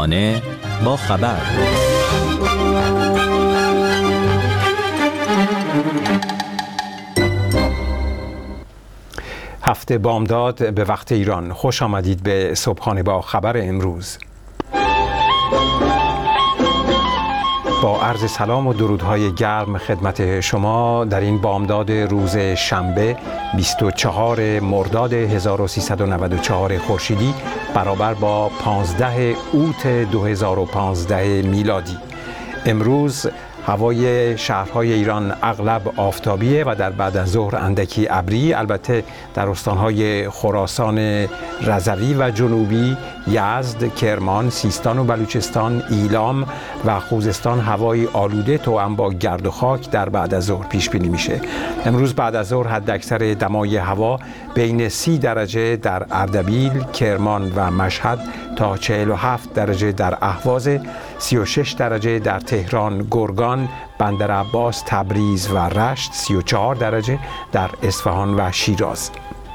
صبحانه با خبر. هفته بامداد به وقت ایران. خوش آمدید به صبحانه با خبر امروز. با عرض سلام و درودهای گرم خدمت شما در این بامداد روز شنبه 24 مرداد 1394 خورشیدی برابر با 15 اوت 2015 میلادی. امروز هوای شهرهای ایران اغلب آفتابیه و در بعد از ظهر اندکی ابری، البته در استانهای خراسان رضوی و جنوبی، یزد، کرمان، سیستان و بلوچستان، ایلام و خوزستان هوای آلوده توأم با گرد و خاک در بعد از ظهر پیش بینی میشه. امروز بعد از ظهر حداکثر دمای هوا بین 30 درجه در اردبیل، کرمان و مشهد تا 47 درجه در اهواز، 36 درجه در تهران، گرگان، بندر عباس، تبریز و رشت، 34 درجه در اصفهان و شیراز.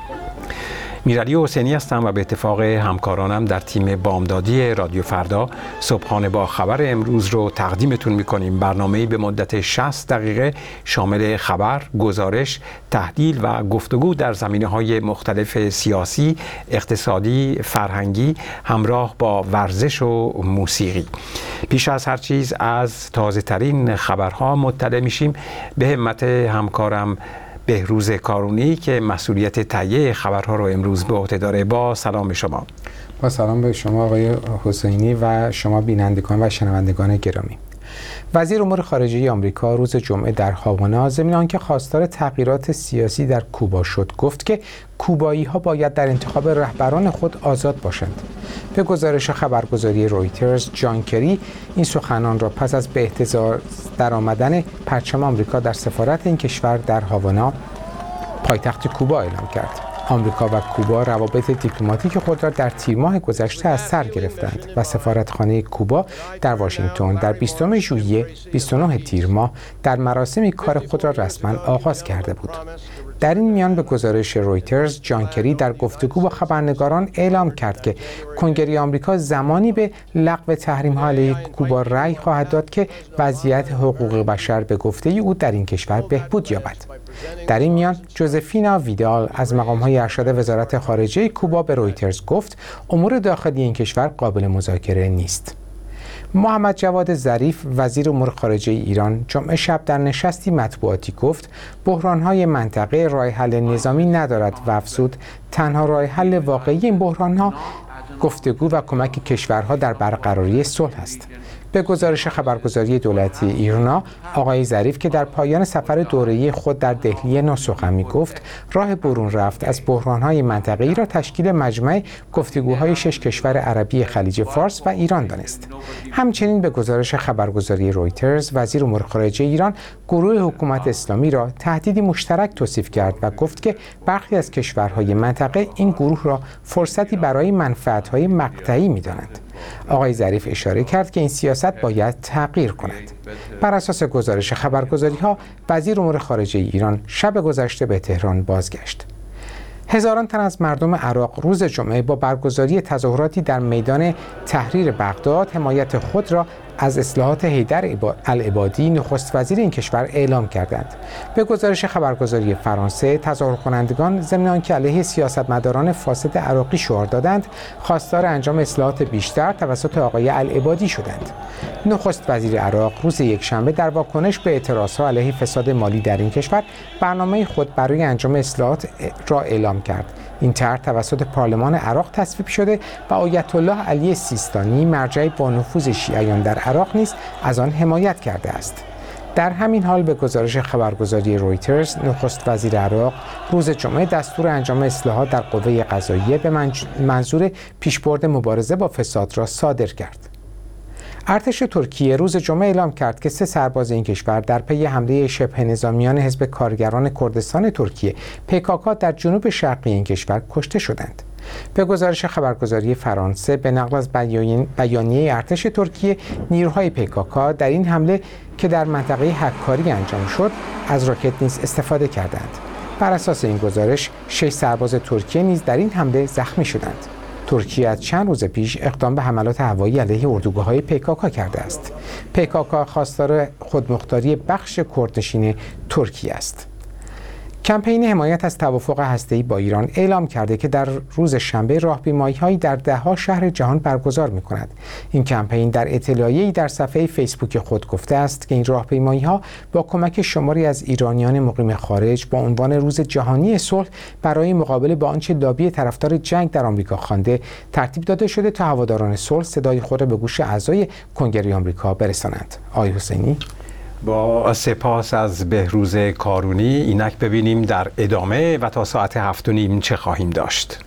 میرعلی حسینی هستم و به اتفاق همکارانم در تیم بامدادی رادیو فردا صبحانه با خبر امروز رو تقدیمتون میکنیم. برنامه‌ای به مدت 60 دقیقه شامل خبر، گزارش، تحلیل و گفتگو در زمینه‌های مختلف سیاسی، اقتصادی، فرهنگی همراه با ورزش و موسیقی. پیش از هر چیز از تازه ترین خبرها مطلع میشیم. به همت همکارم بهروز کارونی که مسئولیت تهیه خبرها رو امروز به عهده داره. با سلام شما. با سلام به شما آقای حسینی و شما بینندگان و شنوندگان گرامی. وزیر امور خارجه آمریکا روز جمعه در هاوانا ضمن آنکه خواستار تغییرات سیاسی در کوبا شد، گفت که کوبایی‌ها باید در انتخاب رهبران خود آزاد باشند. به گزارش خبرگزاری رویترز، جان کری این سخنان را پس از به اهتزاز درآمدن پرچم آمریکا در سفارت این کشور در هاوانا، پایتخت کوبا، اعلام کرد. آمریکا و کوبا روابط دیپلماتیک خود را در تیر ماه گذشته از سر گرفتند و سفارتخانه کوبا در واشنگتن در 20 ژوئیه 29 تیر ماه در مراسمی کار خود را رسما آغاز کرده بود. در این میان به گزارش رویترز، جان کری در گفتگو با خبرنگاران اعلام کرد که کنگره آمریکا زمانی به لغو تحریم‌ها علیه کوبا رأی خواهد داد که وضعیت حقوق بشر به گفته او در این کشور بهبود یابد. در این میان جوزفینا ویدال از مقام‌های ارشد وزارت خارجه کوبا به رویترز گفت امور داخلی این کشور قابل مذاکره نیست. محمد جواد ظریف وزیر امور خارجه ایران جمعه شب در نشستی مطبوعاتی گفت بحران‌های منطقه راه حل نظامی ندارد و افزود تنها راه حل واقعی این بحران‌ها گفتگو و کمک کشورها در برقراری صلح است. به گزارش خبرگزاری دولتی ایرنا، آقای ظریف که در پایان سفر دوره‌ای خود در دهلی نو سخن می‌گفت، راه برون رفت از بحران‌های منطقه‌ای را تشکیل مجمع گفتگوهای 6 کشور عربی خلیج فارس و ایران دانست. همچنین به گزارش خبرگزاری رویترز، وزیر امور خارجه ایران گروه حکومت اسلامی را تهدیدی مشترک توصیف کرد و گفت که برخی از کشورهای منطقه این گروه را فرصتی برای منفعت‌های مقطعی می‌دانند. آقای ظریف اشاره کرد که این سیاست باید تغییر کند. بر اساس گزارش خبرگزاری‌ها، وزیر امور خارجه ایران شب گذشته به تهران بازگشت. هزاران تن از مردم عراق روز جمعه با برگزاری تظاهراتی در میدان تحریر بغداد حمایت خود را از اصلاحات حیدر العبادی نخست وزیر این کشور اعلام کردند. به گزارش خبرگزاری فرانسه، تظاهر کنندگان ضمن آنکه علیه سیاستمداران فاسد عراقی شعار دادند، خواستار انجام اصلاحات بیشتر توسط آقای العبادی شدند. نخست وزیر عراق روز یکشنبه در واکنش به اعتراضها علیه فساد مالی در این کشور برنامه خود برای انجام اصلاحات را اعلام کرد. این طرح توسط پارلمان عراق تصویب شده و آیت الله علی سیستانی، مرجع با نفوذ شیعیان در عراق نیز از آن حمایت کرده است. در همین حال به گزارش خبرگزاری رویترز، نخست وزیر عراق روز جمعه دستور انجام اصلاحات در قوه قضاییه به منظور پیشبرد مبارزه با فساد را صادر کرد. ارتش ترکیه روز جمعه اعلام کرد که 3 سرباز این کشور در پی حمله شبه نظامیان حزب کارگران کردستان ترکیه PKK در جنوب شرقی این کشور کشته شدند. به گزارش خبرگزاری فرانسه، به نقل از بیانیه ارتش ترکیه، نیروهای PKK در این حمله که در منطقه حکاری انجام شد از راکت نیز استفاده کردند. بر اساس این گزارش 6 سرباز ترکیه نیز در این حمله زخمی شدند. ترکیه از چند روز پیش اقدام به حملات هوایی علیه اردوگاه‌های PKK کرده است. PKK خواستار خودمختاری بخش کردنشین ترکیه است. کمپین حمایت از توافق هسته‌ای با ایران اعلام کرده که در روز شنبه راهپیمایی‌هایی در ده‌ها شهر جهان برگزار می‌کند. این کمپین در اطلاعیه‌ای در صفحه فیسبوک خود گفته است که این راهپیمایی‌ها با کمک شماری از ایرانیان مقیم خارج با عنوان روز جهانی صلح برای مقابله با آنچه لابی طرفدار جنگ در آمریکا خوانده ترتیب داده شده تا هواداران صلح صدای خود را به گوش اعضای کنگره آمریکا برسانند. آقای حسینی، با سپاس از بهروز کارونی. اینک ببینیم در ادامه و تا ساعت 7:30 چه خواهیم داشت.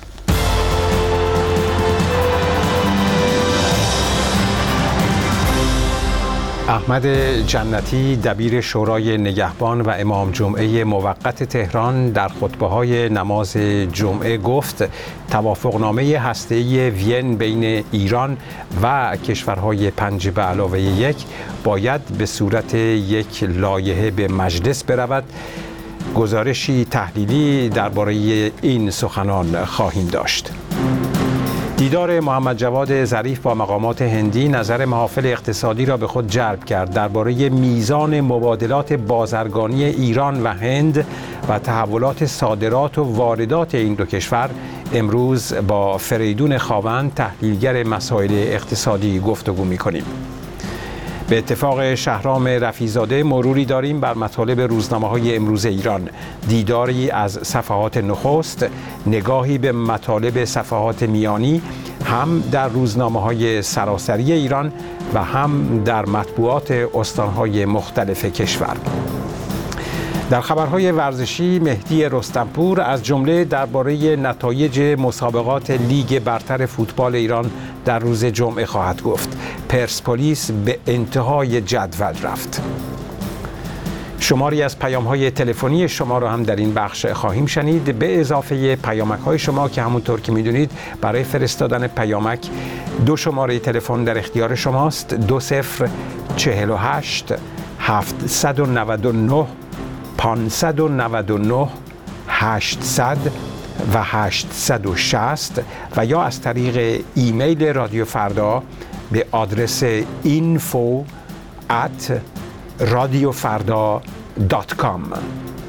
احمد جنتی دبیر شورای نگهبان و امام جمعه موقت تهران در خطبه‌های نماز جمعه گفت توافقنامه هسته‌ای وین بین ایران و کشورهای 5+1 باید به صورت یک لایحه به مجلس برود. گزارشی تحلیلی درباره این سخنان خواهیم داشت. دیدار محمد جواد ظریف با مقامات هندی نظر محافل اقتصادی را به خود جلب کرد. درباره میزان مبادلات بازرگانی ایران و هند و تحولات صادرات و واردات این دو کشور امروز با فریدون خاوند تحلیلگر مسائل اقتصادی گفتگو می‌کنیم. به اتفاق شهرام رفیع‌زاده مروری داریم بر مطالب روزنامه‌های امروز ایران، دیداری از صفحات نخست، نگاهی به مطالب صفحات میانی هم در روزنامه‌های سراسری ایران و هم در مطبوعات استان‌های مختلف کشور. در خبرهای ورزشی مهدی رستمپور از جمله درباره نتایج مسابقات لیگ برتر فوتبال ایران در روز جمعه خواهد گفت. پرسپولیس به انتهای جدول رفت. شماری از پیام‌های تلفنی شما را هم در این بخش خواهیم شنید، به اضافه پیامک‌های شما که همونطور که می‌دونید برای فرستادن پیامک 2 شماره تلفن در اختیار شماست: 2048 799 599 800 و 860 و یا از طریق ایمیل رادیو فردا به آدرس info@radiofarda.com.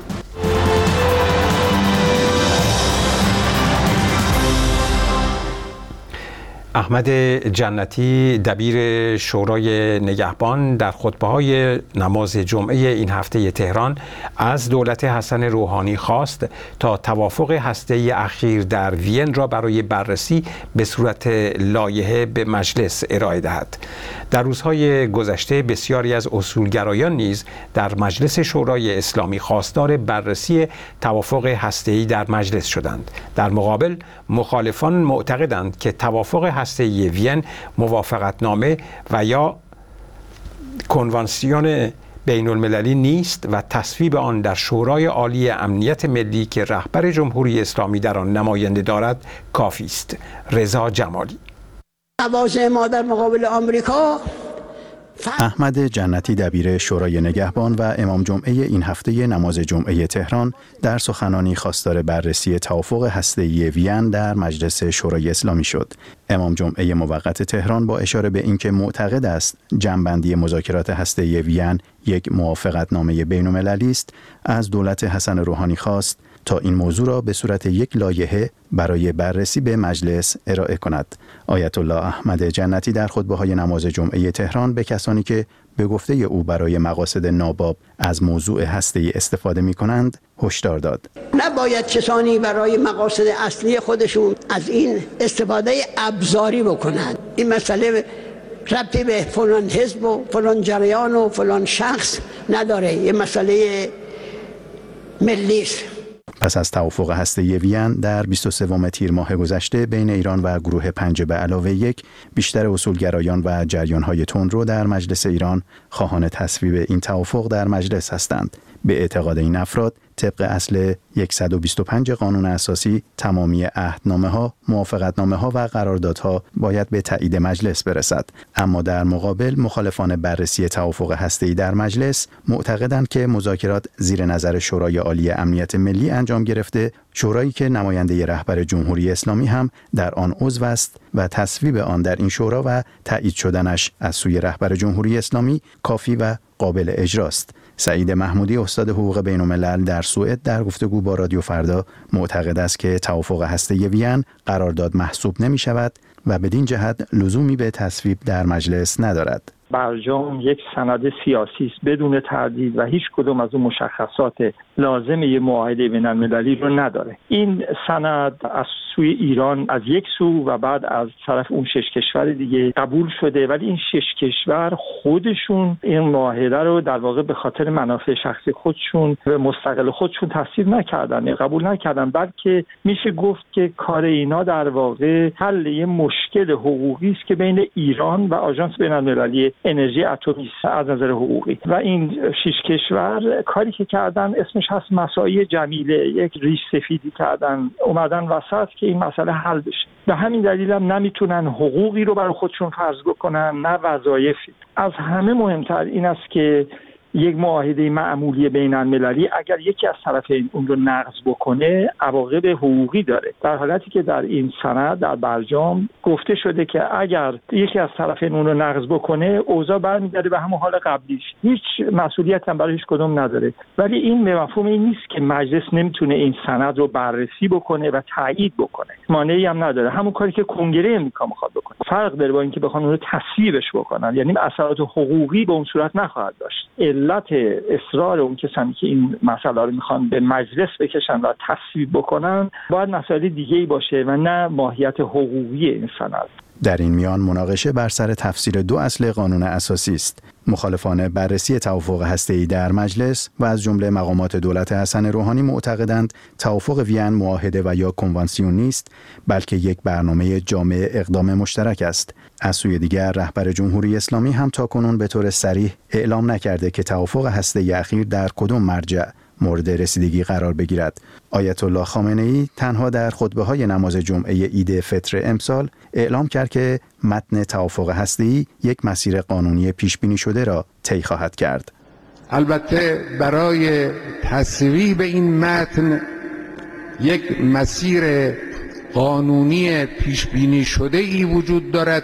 احمد جنتی دبیر شورای نگهبان در خطبه‌های نماز جمعه این هفته تهران از دولت حسن روحانی خواست تا توافق هسته‌ای اخیر در وین را برای بررسی به صورت لایحه به مجلس ارائه دهد. در روزهای گذشته بسیاری از اصولگرایان نیز در مجلس شورای اسلامی خواستار بررسی توافق هسته‌ای در مجلس شدند. در مقابل مخالفان معتقدند که توافق هسته‌ای وین موافقتنامه و یا کنوانسیون بین المللی نیست و تصویب آن در شورای عالی امنیت ملی که رهبر جمهوری اسلامی در آن نماینده دارد کافی است. رضا جمالی. تواضع ما در مقابل آمریکا. احمد جنتی دبیر شورای نگهبان و امام جمعه این هفته نماز جمعه تهران در سخنانی خواستار بررسی توافق هسته‌ای وین در مجلس شورای اسلامی شد. امام جمعه موقت تهران با اشاره به اینکه معتقد است جمع‌بندی مذاکرات هسته‌ای وین یک موافقتنامه بین‌المللی است، از دولت حسن روحانی خواست تا این موضوع را به صورت یک لایحه برای بررسی به مجلس ارائه کند. آیت الله احمد جنتی در خطبه‌های نماز جمعه تهران به کسانی که به گفته او برای مقاصد ناباب از موضوع هسته‌ای استفاده می‌کنند هشدار داد. نباید کسانی برای مقاصد اصلی خودشون از این استفاده ابزاری بکنند. این مسئله ربطی به فلان حزب و فلان جریان و فلان شخص نداره، یه مسئله ملی است. پس از توافق هسته‌ای وین در 23 تیر ماه گذشته بین ایران و گروه 5+1 بیشتر اصولگرایان و جریان‌های تندرو در مجلس ایران خواهان تصویب این توافق در مجلس هستند. به اعتقاد این افراد طبق اصل 125 قانون اساسی تمامی عهدنامه‌ها، موافقتنامه‌ها و قراردادها باید به تایید مجلس برسد. اما در مقابل مخالفان بررسی توافق هسته‌ای در مجلس معتقدند که مذاکرات زیر نظر شورای عالی امنیت ملی انجام گرفته، شورایی که نماینده رهبر جمهوری اسلامی هم در آن عضو است و تصویب آن در این شورا و تایید شدنش از سوی رهبر جمهوری اسلامی کافی و قابل اجراست. سعید محمودی استاد حقوق بین‌الملل در سوئد در گفتگو با رادیو فردا معتقد است که توافق هسته‌ای وین قرارداد محسوب نمی‌شود و بدین جهت لزومی به تصویب در مجلس ندارد. برجام یک سند سیاسی است بدون تردید و هیچ کدوم از اون مشخصات لازم یه معاهده بین‌المللی رو نداره. این سند از سوی ایران از یک سو و بعد از طرف اون 6 کشور دیگه قبول شده، ولی این 6 کشور خودشون این معاهده رو در واقع به خاطر منافع شخصی خودشون و مستقل خودشون تصویب نکردن، قبول نکردن، بلکه میشه گفت که کار اینا در واقع حل یه مشکل حقوقی است که بین ایران و آژانس بین‌المللی انرژی اتمی از نظر حقوقی و این 6 کشور کاری که کردن اسمش هست مساعی جمیله، یک ریش سفیدی کردن، اومدن وسط که این مسئله حل بشه. به همین دلیل هم نمیتونن حقوقی رو برای خودشون فرض بکنن نه وظایفی. از همه مهمتر این است که یک معاهده معمولی بین‌المللی اگر یکی از طرفین اون رو نقض بکنه عواقب حقوقی داره، در حالتی که در این سند در برجام گفته شده که اگر یکی از طرفین اون رو نقض بکنه اوضاع برمیگرده به همون حال قبلیش، هیچ مسئولیت هم برای هیچ کدوم نداره. ولی این به مفهوم این نیست که مجلس نمیتونه این سند رو بررسی بکنه و تایید بکنه، مانعی هم نداره، همون کاری که کنگره امریکا میخواد بکنه. فرق داره با اینکه بخوان اون رو تصویبش بکنن، یعنی اثرات حقوقی به اون صورت نخواهد داشت. علت اصرار اون کسانی که این مسئله رو میخوان به مجلس بکشن و تصویب بکنن باید مسئله دیگه‌ای باشه و نه ماهیت حقوقی این سند. در این میان مناقشه بر سر تفسیر 2 اصل قانون اساسی است. مخالفان بررسی توافق هسته‌ای در مجلس و از جمله مقامات دولت حسن روحانی معتقدند توافق وین معاهده و یا کنوانسیون نیست، بلکه یک برنامه جامع اقدام مشترک است. از سوی دیگر رهبر جمهوری اسلامی هم تاکنون به طور صریح اعلام نکرده که توافق هسته‌ای اخیر در کدام مرجع مورد رسیدگی قرار بگیرد. آیت الله خامنه‌ای تنها در خطبه‌های نماز جمعه عید فطر امسال اعلام کرد که متن توافق هسته‌ای یک مسیر قانونی پیش بینی شده را طی خواهد کرد. البته برای تصویب این متن یک مسیر قانونی پیش بینی شده ای وجود دارد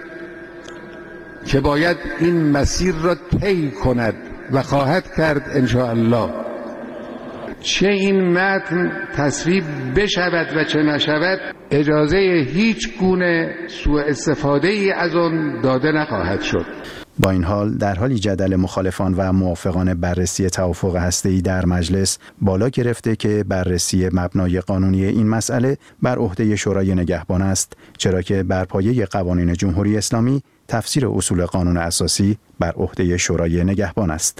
که باید این مسیر را طی کند و خواهد کرد ان شاء الله. چه این متن تصویب بشود و چه نشود اجازه هیچ گونه سوء استفاده ای از آن داده نخواهد شد. با این حال در حالی جدل مخالفان و موافقان بررسی توافق هسته‌ای در مجلس بالا گرفته که بررسی مبنای قانونی این مسئله بر عهده شورای نگهبان است، چرا که بر پایه قوانین جمهوری اسلامی تفسیر اصول قانون اساسی بر عهده شورای نگهبان است.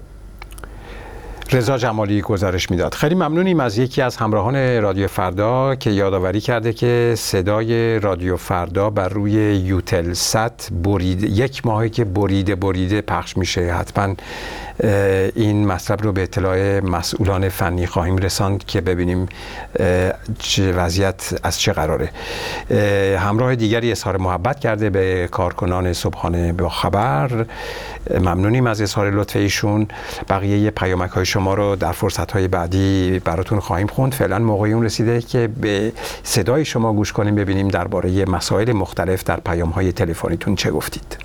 رضا جمالی گزارش میداد. خیلی ممنونیم از یکی از همراهان رادیو فردا که یادآوری کرده که صدای رادیو فردا بر روی یوتلسات یک ماهی که بریده پخش میشه. حتما این مطلب رو به اطلاع مسئولان فنی خواهیم رساند که ببینیم چه وضعیت از چه قراره. همراه دیگری اظهار محبت کرده به کارکنان صبحانه با خبر. ممنونیم از اظهار لطف ایشون. بقیه پیامک‌های شما رو در فرصت‌های بعدی براتون خواهیم خوند. فعلا موقعی اون رسیده که به صدای شما گوش کنیم، ببینیم درباره مسائل مختلف در پیام‌های تلفنیتون چه گفتید.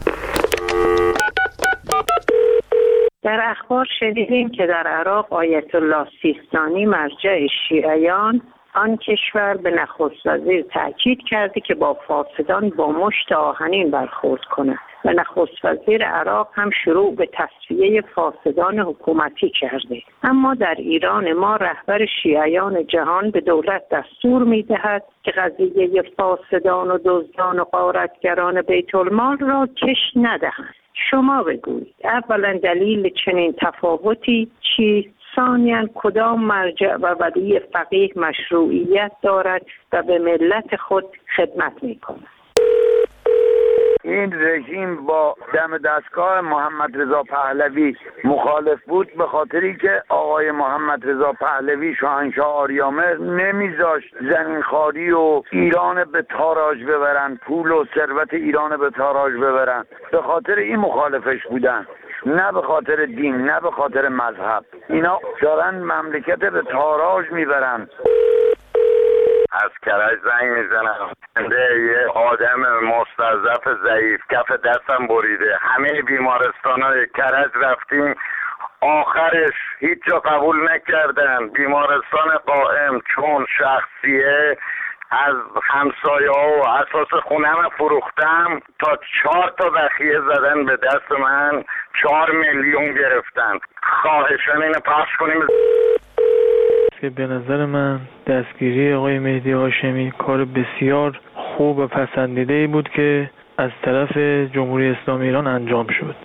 در اخبار شنیدیم که در عراق آیت الله سیستانی مرجع شیعیان آن کشور به نخست وزیر تاکید کرده که با فاسدان با مشت آهنین برخورد کند و نخست وزیر عراق هم شروع به تصفیه فاسدان حکومتی کرده. اما در ایران ما رهبر شیعیان جهان به دولت دستور می‌دهد که قضیه فاسدان و دزدان و غارتگران بیت المال را کش ندهند. شما بگویید اولا دلیل چنین تفاوتی چیست؟ ثانیاً کدام مرجع و ولی فقیه مشروعیت دارد و به ملت خود خدمت می‌کند؟ این رژیم با دم دستگاه محمد رضا پهلوی مخالف بود، به خاطری که آقای محمد رضا پهلوی شاهنشاه آریامهر نمیذاشت زمینخواری و ایران به تاراج ببرن، پول و ثروت ایران به تاراج ببرن. به خاطر این مخالفش بودن، نه به خاطر دین، نه به خاطر مذهب. اینا دارن مملکت به تاراج میبرن. از کرج زنگ میزنم، یه آدم مستضعف ضعیف کف دستم بریده، همه بیمارستان‌های کرج رفتیم، آخرش هیچ جا قبول نکردن. بیمارستان قائم چون شخصیه از همسایه‌ها و اساس خونم فروختم تا 4 تا بخیه زدن به دست من، 4 میلیون گرفتن. خواهشاً اینو پخش کنیم. که به نظر من دستگیری آقای مهدی هاشمی کار بسیار خوب و پسندیده‌ای بود که از طرف جمهوری اسلامی ایران انجام شد.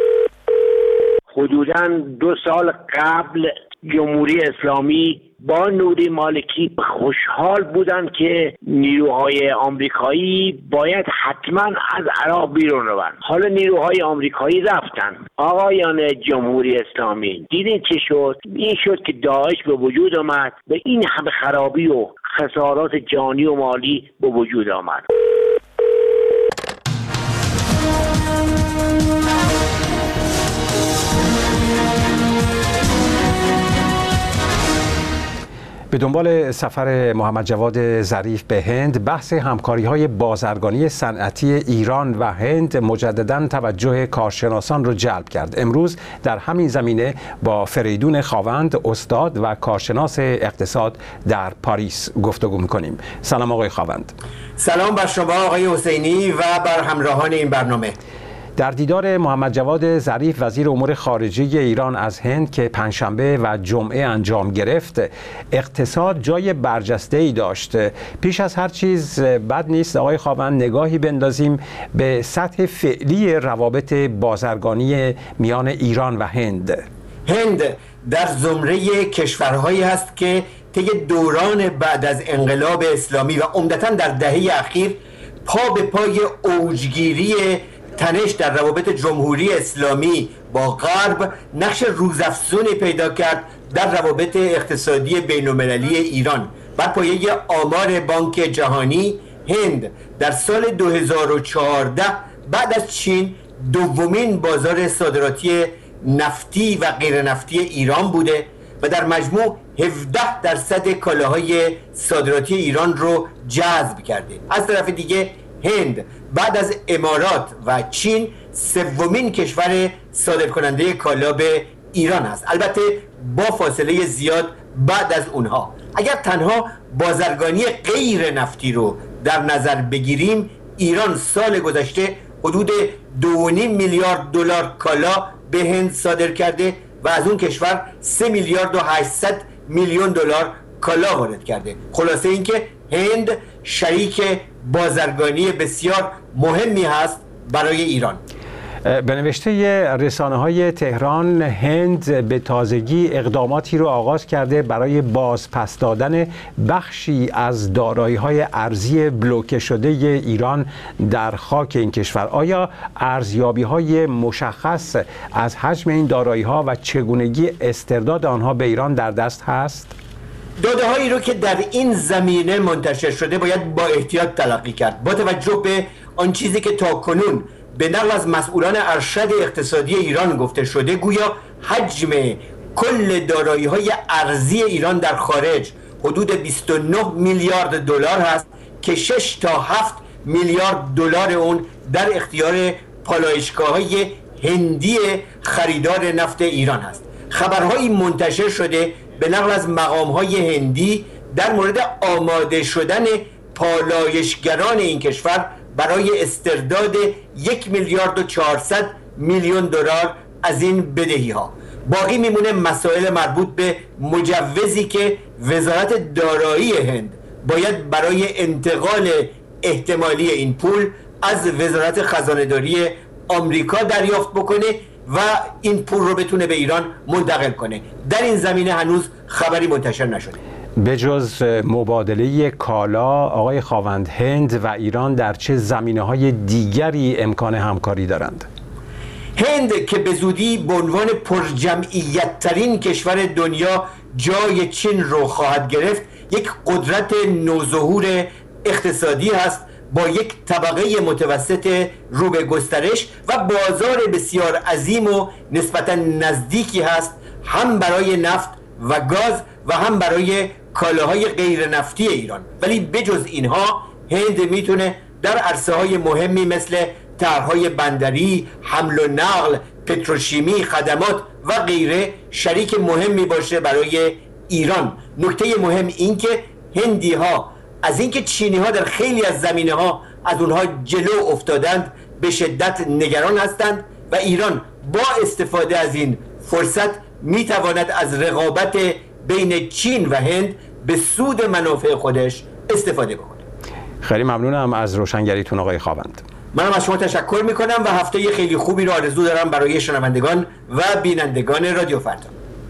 حدوداً 2 سال قبل جمهوری اسلامی با نوری مالکی خوشحال بودند که نیروهای آمریکایی باید حتما از عراق بیرون روند. حالا نیروهای آمریکایی رفتن. آقایان جمهوری اسلامی دیدین چه شد؟ این شد که داعش به وجود آمد و این همه خرابی و خسارات جانی و مالی به وجود آمد. به دنبال سفر محمد جواد ظریف به هند، بحث همکاری‌های بازرگانی صنعتی ایران و هند مجدداً توجه کارشناسان را جلب کرد. امروز در همین زمینه با فریدون خاوند، استاد و کارشناس اقتصاد در پاریس گفتگو می‌کنیم. سلام آقای خاوند. سلام بر شما آقای حسینی و بر همراهان این برنامه. در دیدار محمد جواد ظریف وزیر امور خارجه ایران از هند که پنجشنبه و جمعه انجام گرفت، اقتصاد جای برجسته‌ای داشت. پیش از هر چیز بد نیست آقای خاوند نگاهی بندازیم به سطح فعلی روابط بازرگانی میان ایران و هند. هند در زمره کشورهایی هست که طی دوران بعد از انقلاب اسلامی و عمدتاً در دهه اخیر پا به پای اوجگیری تنش در روابط جمهوری اسلامی با غرب نقش روزافزونی پیدا کرد در روابط اقتصادی بین‌المللی ایران. بر پایه آمار بانک جهانی، هند در سال 2014 بعد از چین دومین بازار صادراتی نفتی و غیر نفتی ایران بوده و در مجموع 17% کالاهای صادراتی ایران رو جذب کرده. از طرف دیگه هند بعد از امارات و چین سومین کشور صادرکننده کالا به ایران است، البته با فاصله زیاد بعد از اونها. اگر تنها بازرگانی غیر نفتی رو در نظر بگیریم، ایران سال گذشته حدود 2.5 میلیارد دلار کالا به هند صادر کرده و از اون کشور 3 میلیارد و 800 میلیون دلار کالا وارد کرده. خلاصه اینکه هند شریک بازرگانی بسیار مهمی هست برای ایران. به نوشته رسانه‌های تهران، هند به تازگی اقداماتی رو آغاز کرده برای بازپس دادن بخشی از دارایی‌های ارزی بلوکه شده ایران در خاک این کشور. آیا ارزیابی‌های مشخص از حجم این دارایی‌ها و چگونگی استرداد آنها به ایران در دست هست؟ داده‌هایی رو که در این زمینه منتشر شده باید با احتیاط تلقی کرد. با توجه به آن چیزی که تاکنون به نقل از مسئولان ارشد اقتصادی ایران گفته شده، گویا حجم کل دارایی‌های ارزی ایران در خارج حدود 29 میلیارد دلار هست که 6 تا 7 میلیارد دلار اون در اختیار پالایشگاه‌های هندی خریدار نفت ایران هست. خبرهایی منتشر شده به نقل از مقام‌های هندی در مورد آماده شدن پالایشگران این کشور برای استرداد 1 میلیارد و 400 میلیون دلار از این بدهی‌ها. باقی میمونه مسائل مربوط به مجوزی که وزارت دارایی هند باید برای انتقال احتمالی این پول از وزارت خزانه‌داری آمریکا دریافت بکنه و این پول رو بتونه به ایران منتقل کنه. در این زمینه هنوز خبری منتشر نشده. به جز مبادله کالا، آقای خاوند، هند و ایران در چه زمینه‌های دیگری امکان همکاری دارند؟ هند که به زودی به عنوان پرجمعیت ترین کشور دنیا جای چین رو خواهد گرفت، یک قدرت نوظهور اقتصادی هست با یک طبقه متوسط رو به گسترش و بازار بسیار عظیم و نسبتا نزدیکی هست، هم برای نفت و گاز و هم برای کالاهای غیر نفتی ایران. ولی بجز اینها هند میتونه در عرصه‌های مهمی مثل طرح‌های بندری، حمل و نقل، پتروشیمی، خدمات و غیره شریک مهمی باشه برای ایران. نکته مهم این که هندی ها از اینکه چینی ها در خیلی از زمینه ها از اونها جلو افتادند به شدت نگران هستند و ایران با استفاده از این فرصت میتواند از رقابت بین چین و هند به سود منافع خودش استفاده بکنه. خیلی ممنونم از روشنگریتون آقای خاوند. منم از شما تشکر میکنم و هفته خیلی خوبی رو آرزو دارم برای شنوندگان و بینندگان رادیو فردا.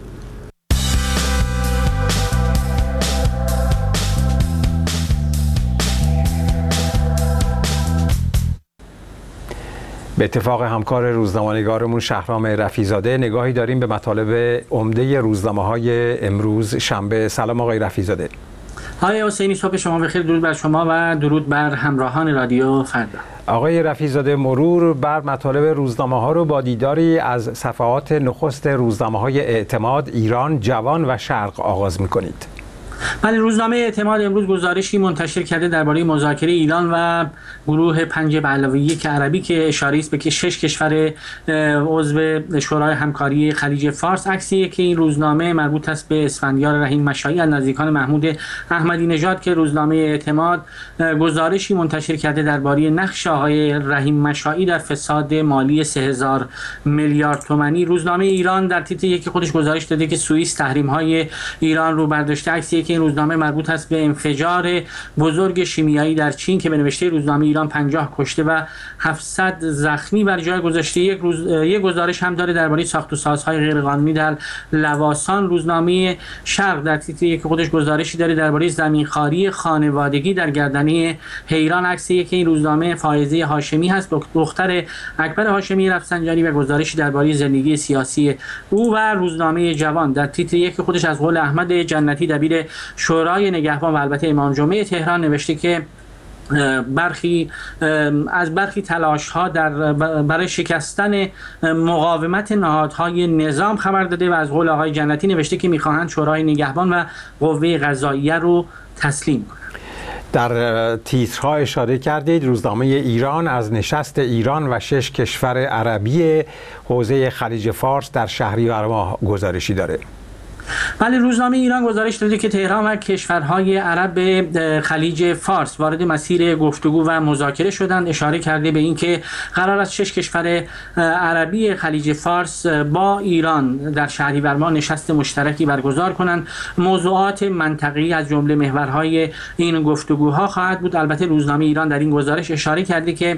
به اتفاق همکار روزنامه‌نگارمون شهرام رفیع‌زاده نگاهی داریم به مطالب عمده روزنامه‌های امروز شنبه. سلام آقای رفیع‌زاده. آقای حسینی، صبح شما بخیر. درود بر شما و درود بر همراهان رادیو فردا. آقای رفیع‌زاده، مرور بر مطالب روزنامه‌ها رو با دیداری از صفحات نخست روزنامه‌های اعتماد، ایران، جوان و شرق آغاز می‌کنید. بله، روزنامه اعتماد امروز گزارشی منتشر کرده درباره مذاکره ایران و گروه 5+1 عربی که اشاره است به که 6 کشور عضو شورای همکاری خلیج فارس. عکسیه که این روزنامه مربوط است به اسفندیار رحیم مشایی از نزدیکان محمود احمدی نژاد که روزنامه اعتماد گزارشی منتشر کرده درباره نقش آقای رحیم مشایی در فساد مالی 3000 میلیارد تومانی. روزنامه ایران در تیتر یک خودش گزارش داده که سوئیس تحریم‌های ایران رو برداشته. عکسیه که این روزنامه مربوط است به انفجار بزرگ شیمیایی در چین که به نوشته روزنامه ایران 50 کشته و 700 زخمی بر جای گذاشته. یک گزارش هم داره درباره ساخت و سازهای غیرقانونی در لواسان. روزنامه شرق در تیتر یک خودش گزارشی داره درباره زمینخواری خانوادگی در گردنه حیران. عکسی که این روزنامه فائزه هاشمی هست، دختر اکبر هاشمی رفسنجانی و گزارشی درباره زندگی سیاسی او. و روزنامه جوان در تیتر یک خودش از قول احمد جنتی دبیر شورای نگهبان و البته امام جمعه تهران نوشته که برخی تلاش‌ها برای شکستن مقاومت نهادهای نظام خبر داده و از قول آقای جنتی نوشته که می‌خواهند شورای نگهبان و قوه قضاییه رو تسلیم کنند. در تیترها اشاره کردید روزنامه ایران از نشست ایران و 6 کشور عربی حوزه خلیج فارس در شهریور ماه گزارشی داره. بله، روزنامه ایران گزارش داده که تهران و کشورهای عرب خلیج فارس وارد مسیر گفتگو و مذاکره شدند. اشاره کرده به اینکه قرار است 6 کشور عربی خلیج فارس با ایران در شهریور ماه نشست مشترکی برگزار کنند. موضوعات منطقه‌ای از جمله محورهای این گفتگوها خواهد بود. البته روزنامه ایران در این گزارش اشاره کرده که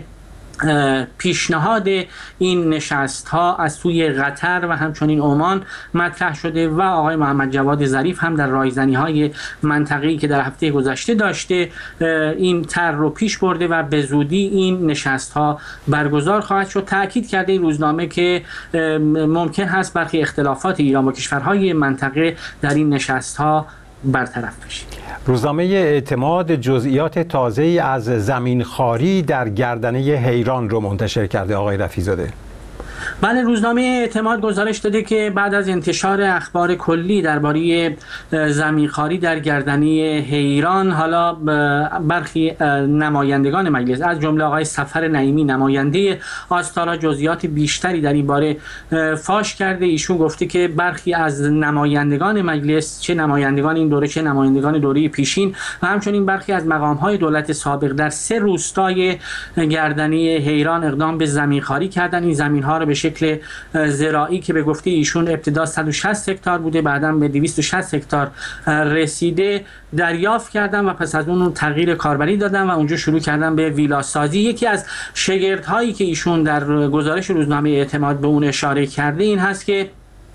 پیشنهاد این نشست ها از سوی قطر و همچنین عمان مطرح شده و آقای محمد جواد ظریف هم در رایزنی های منطقه‌ای که در هفته گذشته داشته این طرح رو پیش برده و به زودی این نشست ها برگزار خواهد شد. تاکید کرده این روزنامه که ممکن هست برخی اختلافات ایران با کشورهای منطقه در این نشست ها برطرف بشه. روزنامه اعتماد جزئیات تازه‌ای از زمینخواری در گردنه حیران رو منتشر کرده آقای رفیع‌زاده. بله، روزنامه اعتماد گزارش داده که بعد از انتشار اخبار کلی درباره زمینخواری در گردنه حیران، حالا برخی نمایندگان مجلس از جمله آقای سفر نعیمی نماینده آستارا جزئیات بیشتری در این باره فاش کرده. ایشون گفته که برخی از نمایندگان مجلس، چه نمایندگان این دوره چه نمایندگان دوره پیشین و همچنین برخی از مقام‌های دولت سابق در 3 روستای گردنه حیران اقدام به زمینخواری کردن. این زمین‌ها رو به شکل زراعی که به گفته ایشون ابتدا 160 هکتار بوده، بعداً به 260 هکتار رسیده دریافت کردن و پس از اون تغییر کاربری دادن و اونجا شروع کردن به ویلا سازی. یکی از شگردهایی که ایشون در گزارش روزنامه اعتماد به اون اشاره کرده این هست که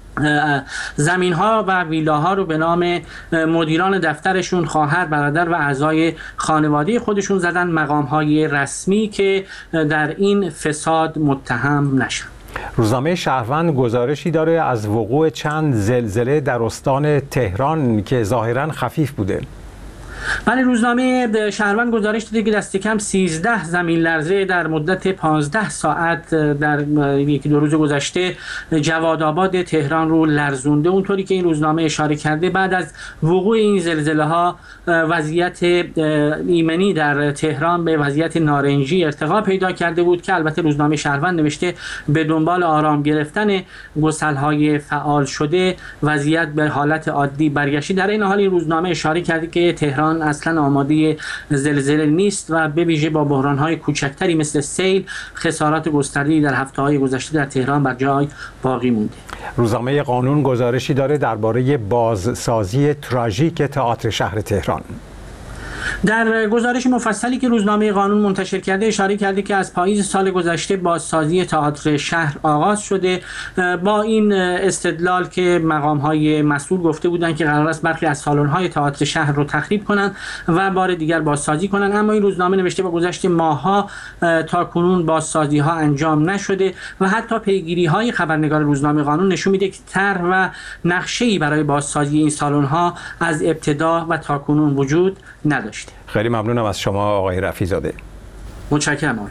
زمین ها و ویلاها رو به نام مدیران دفترشون، خواهر، برادر و اعضای خانواده خودشون زدن، مقام های رسمی که در این فساد متهم نشن. روزنامه شهروند گزارشی داره از وقوع چند زلزله در استان تهران که ظاهراً خفیف بوده. بله، روزنامه شهروند گزارش داده که دست کم 13 زمین لرزه در مدت 15 ساعت در یکی دو روز گذشته جوادآباد تهران رو لرزونده. اونطوری که این روزنامه اشاره کرده، بعد از وقوع این زلزله ها وضعیت ایمنی در تهران به وضعیت نارنجی ارتقا پیدا کرده بود که البته روزنامه شهروند نوشته به دنبال آرام گرفتن گسل‌های فعال شده وضعیت به حالت عادی برگشته. در این حال این روزنامه اشاره کرده که تهران اصلا آماده زلزله نیست و به ویژه با بحران‌های کوچکتری مثل سیل خسارات گسترده‌ای در هفته‌های گذشته در تهران بر جای باقی مونده. روزنامه قانون گزارشی داره درباره بازسازی تراژیک تئاتر شهر تهران. در گزارش مفصلی که روزنامه قانون منتشر کرده اشاره کرده که از پاییز سال گذشته بازسازی تئاتر شهر آغاز شده، با این استدلال که مقام‌های مسئول گفته بودند که قرار است برخی از سالن‌های تئاتر شهر رو تخریب کنند و بار دیگر بازسازی کنند. اما این روزنامه نوشته با گذشت ماه‌ها تا کنون بازسازی‌ها انجام نشده و حتی پیگیری‌های خبرنگار روزنامه قانون نشون میده که طرح و نقشه‌ای برای بازسازی این سالن‌ها از ابتدا و تا کنون وجود نداشته. خیلی ممنونم از شما آقای رفیع‌زاده. متشکرم.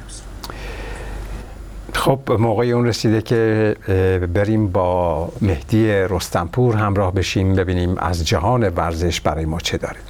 خب موقع اون رسیده که بریم با مهدی رستمپور همراه بشیم ببینیم از جهان ورزش برای ما چه داره.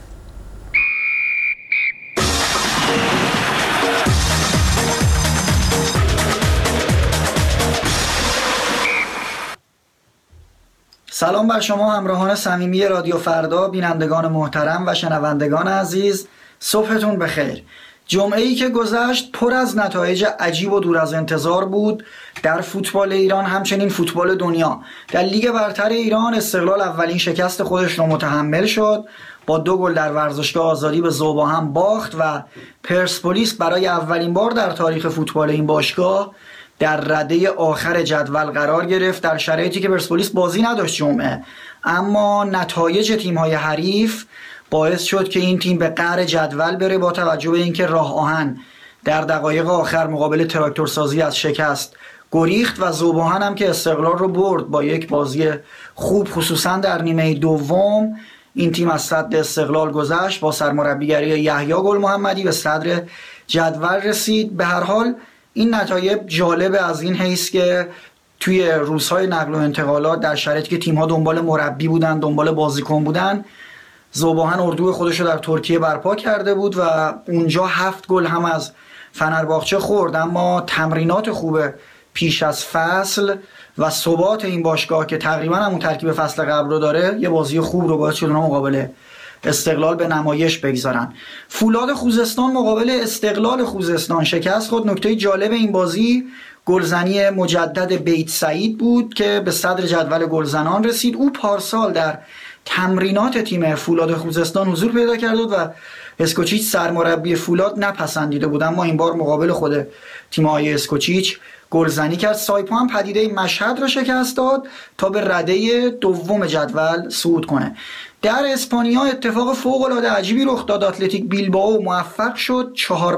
سلام بر شما همراهان صمیمی رادیو فردا، بینندگان محترم و شنوندگان عزیز، صبحتون بخیر. جمعه‌ای که گذشت پر از نتایج عجیب و دور از انتظار بود در فوتبال ایران، همچنین فوتبال دنیا. در لیگ برتر ایران استقلال اولین شکست خودش رو متحمل شد، با 2 گل در ورزشگاه آزادی به ذوباهم باخت و پرسپولیس برای اولین بار در تاریخ فوتبال این باشگاه در رده آخر جدول قرار گرفت، در شرایطی که پرسپولیس بازی نداشت جمعه. اما نتایج تیم‌های حریف باعث شد که این تیم به قعر جدول بره، با توجه به اینکه راه آهن در دقایق آخر مقابل تراکتورسازی از شکست گریخت و ذوباهم هم که استقلال رو برد با یک بازی خوب، خصوصا در نیمه دوم. این تیم از صدر استقلال گذشت، با سرمربیگری یحیی گل محمدی به صدر جدول رسید. به هر حال این نتایج جالبه از این حیث که توی روزهای نقل و انتقالات در شرایطی که تیم‌ها دنبال مربی بودن، دنبال بازیکن بودن، ذوباهم اردوی خودش رو در ترکیه برپا کرده بود و اونجا 7 گل هم از فنرباغچه خورد. اما تمرینات خوب پیش از فصل و ثبات این باشگاه که تقریبا همون ترکیب فصل قبل رو داره، یه بازی خوب رو باعث شد اونها مقابل استقلال به نمایش بگذارن. فولاد خوزستان مقابل استقلال خوزستان شکست خود. نکته جالب این بازی گلزنی مجدد بیت سعید بود که به صدر جدول گلزنان رسید. او پارسال در تمرینات تیم فولاد خوزستان حضور پیدا کرده بود و اسکوچیچ سرمربی فولاد نپسندیده بود، اما این بار مقابل خود تیم‌های اسکوچیچ گلزنی کرد. سایپا هم پدیده مشهد را شکست داد تا به رده دوم جدول صعود کنه. در اسپانیا اتفاق فوق‌العاده عجیبی رخ داد. اتلتیک بیلبائو موفق شد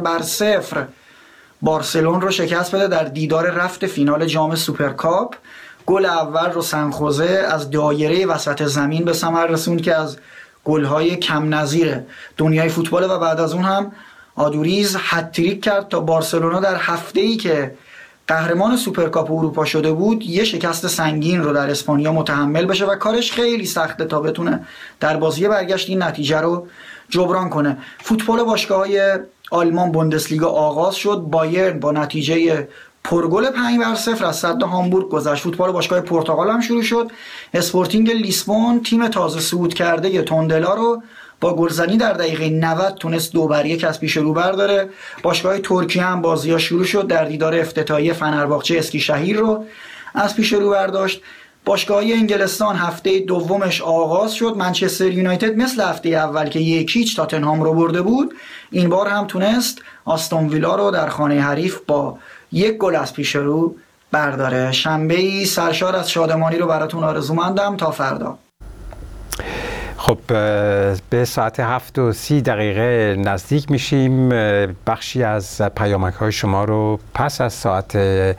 4-0 بارسلون رو شکست بده در دیدار رفت فینال جام سوپرکاپ. گل اول رو سنخوزه از دایره وسط زمین به ثمر رسوند که از گل‌های کم نظیر دنیای فوتبال و بعد از اون هم آدوریز هتریک کرد تا بارسلونا در هفته‌ای که قهرمان سوپرکاپ اروپا شده بود یه شکست سنگین رو در اسپانیا متحمل بشه و کارش خیلی سخته تا بتونه در بازی برگشت این نتیجه رو جبران کنه. فوتبال باشگاه‌های آلمان بوندسلیگا آغاز شد. بایرن با نتیجه پرگل 5-0 از صد هامبورگ گذشت. فوتبال باشگاه پرتغال هم شروع شد. اسپورتینگ لیسبون تیم تازه صعود کرده توندلا رو با گلزنی در دقیقه 90 تونست 2-1 از پیش رو برداره. باشگاه ترکیه هم بازی‌ها شروع شد. در دیدار افتتاحی فنرباغچه اسکیشهیر رو از پیش رو برداشت. باشگاه انگلستان هفته دومش آغاز شد. منچستر یونایتد مثل هفته اول که 1-0 تاتنهام رو برده بود، این بار هم تونست آستون ویلا رو در خانه حریف با 1 گل از پیش رو برداره. شنبه‌ای سرشار از شادمانی رو براتون آرزومندم. تا فردا. خب به ساعت 7:30 نزدیک میشیم. بخشی از پیامک‌های شما رو پس از ساعت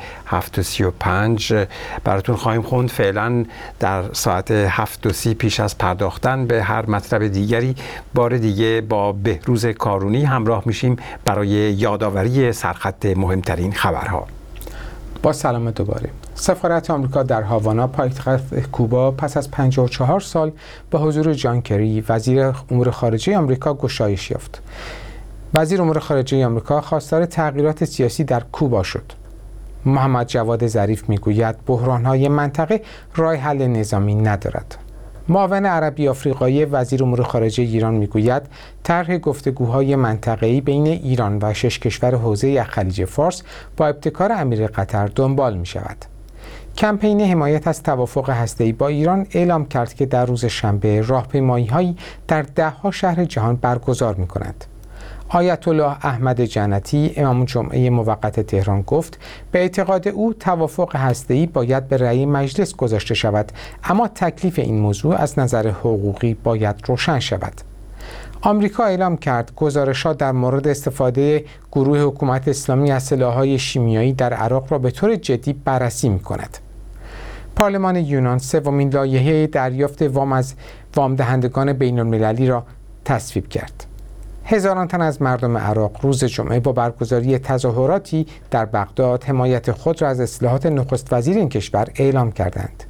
7:35 براتون خواهیم خوند. فعلا در ساعت 7:30 پیش از پرداختن به هر مطلب دیگری بار دیگه با بهروز کارونی همراه میشیم برای یادآوری سرخط مهمترین خبرها. با سلام دوباره. سفارت آمریکا در هاوانا پایتخت کوبا پس از 54 سال به حضور جان کری وزیر امور خارجه آمریکا گشایش یافت. وزیر امور خارجه آمریکا خواستار تغییرات سیاسی در کوبا شد. محمد جواد ظریف میگوید بحران‌های منطقه راه حل نظامی ندارد. معاون عربی آفریقایی وزیر امور خارجه ایران میگوید طرح گفتگوهای منطقه‌ای بین ایران و 6 کشور حوزه خلیج فارس با ابتکار امیر قطر دنبال می شود. کمپین حمایت از توافق هسته‌ای با ایران اعلام کرد که در روز شنبه راهپیمایی‌هایی در 10 شهر جهان برگزار می‌کند. آیت الله احمد جنتی امام جمعه موقت تهران گفت به اعتقاد او توافق هسته‌ای باید به رأی مجلس گذاشته شود، اما تکلیف این موضوع از نظر حقوقی باید روشن شود. آمریکا اعلام کرد گزارش‌ها در مورد استفاده گروه حکومت اسلامی از سلاح‌های شیمیایی در عراق را به طور جدی بررسی می‌کند. پارلمان یونان سومین لایحه دریافت وام از وام دهندگان بین‌المللی را تصویب کرد. هزاران تن از مردم عراق روز جمعه با برگزاری تظاهراتی در بغداد حمایت خود را از اصلاحات نخست وزیر این کشور اعلام کردند.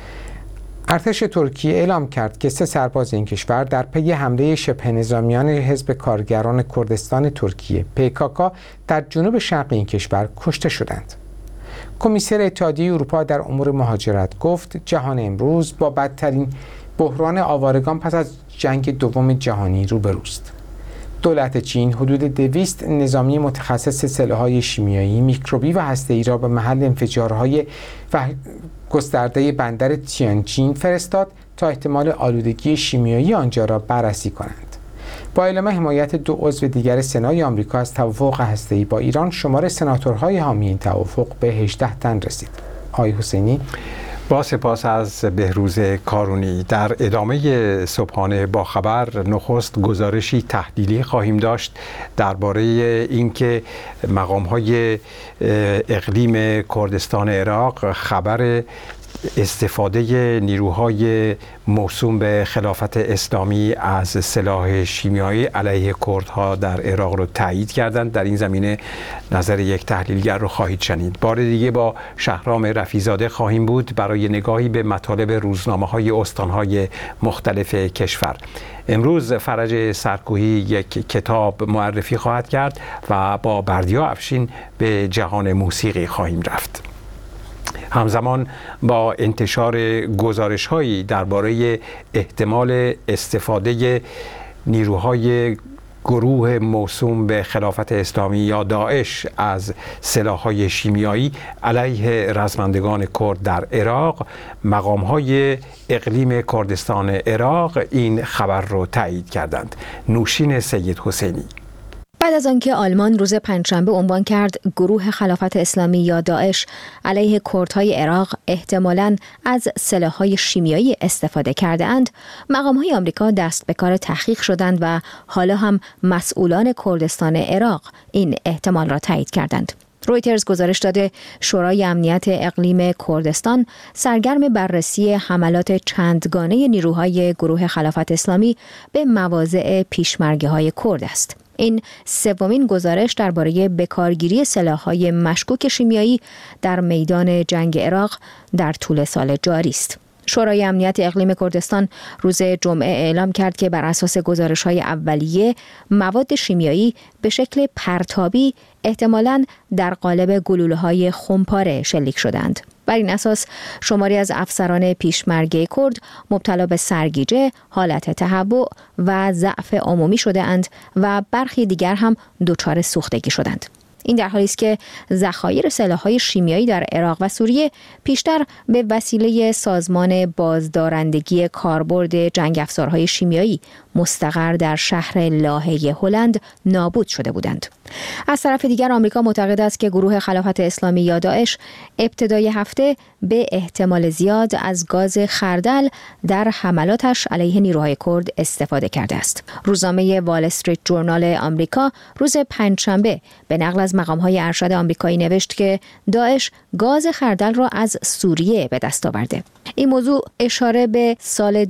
ارتش ترکیه اعلام کرد که 3 سرباز این کشور در پی حمله شبه نظامیان حزب کارگران کردستان ترکیه PKK در جنوب شرق این کشور کشته شدند. کمیسر اتحادیه اروپا در امور مهاجرت گفت جهان امروز با بدترین بحران آوارگان پس از جنگ دوم جهانی روبروست. دولت چین حدود 200 نظامی متخصص سلاح‌های شیمیایی، میکروبی و هسته‌ای را به محل انفجارهای و گسترده بندر تیانجین فرستاد تا احتمال آلودگی شیمیایی آنجا را بررسی کنند. با اعلام حمایت 2 عضو دیگر سنای آمریکا از توافق هسته‌ای با ایران، شمار سناتورهای حامی این توافق به 18 تن رسید. آقای حسینی، با سپاس از بهروز کارونی. در ادامه صبحانه با خبر نخست گزارشی تحلیلی خواهیم داشت درباره اینکه مقام‌های اقلیم کردستان عراق خبر استفاده نیروهای موسوم به خلافت اسلامی از سلاح شیمیایی علیه کردها در عراق رو تایید کردند. در این زمینه نظر یک تحلیلگر رو خواهید شنید. بار دیگه با شهرام رفیع‌زاده خواهیم بود برای نگاهی به مطالب روزنامه‌های استان‌های مختلف کشور. امروز فرج سرکوهی یک کتاب معرفی خواهد کرد و با بردیا افشین به جهان موسیقی خواهیم رفت. همزمان با انتشار گزارش‌هایی درباره احتمال استفاده نیروهای گروه موسوم به خلافت اسلامی یا داعش از سلاح‌های شیمیایی علیه رزمندگان کرد در عراق، مقام‌های اقلیم کردستان عراق این خبر را تایید کردند. نوشین سید حسینی. بعد از آنکه آلمان روز پنجشنبه عنوان کرد گروه خلافت اسلامی یا داعش علیه کردهای عراق احتمالاً از سلاح‌های شیمیایی استفاده کرده اند، مقام‌های آمریکا دست به کار تحقیق شدند و حالا هم مسئولان کردستان عراق این احتمال را تایید کردند. رویترز گزارش داده شورای امنیت اقلیم کردستان سرگرم بررسی حملات چندگانه نیروهای گروه خلافت اسلامی به مواضع پیشمرگه‌های کرد است. این سومین گزارش درباره بکارگیری سلاح‌های مشکوک شیمیایی در میدان جنگ عراق در طول سال جاری است. شورای امنیت اقلیم کردستان روز جمعه اعلام کرد که بر اساس گزارش‌های اولیه مواد شیمیایی به شکل پرتابی احتمالاً در قالب گلوله‌های خمپاره شلیک شدند. بر این اساس شماری از افسران پیشمرگه کرد مبتلا به سرگیجه، حالت تهوع و ضعف عمومی شده اند و برخی دیگر هم دچار سوختگی شدند. این در حالی است که ذخایر سلاح‌های شیمیایی در عراق و سوریه پیشتر به وسیله سازمان بازدارندگی کاربرد جنگ افزارهای شیمیایی مستقر در شهر لاهه هلند نابود شده بودند. از طرف دیگر آمریکا معتقد است که گروه خلافت اسلامی یا داعش ابتدای هفته به احتمال زیاد از گاز خردل در حملاتش علیه نیروهای کرد استفاده کرده است. روزنامه وال استریت جورنال آمریکا روز پنجشنبه به نقل از مقام‌های ارشد آمریکایی نوشت که داعش گاز خردل را از سوریه به دست آورده. این موضوع اشاره به سال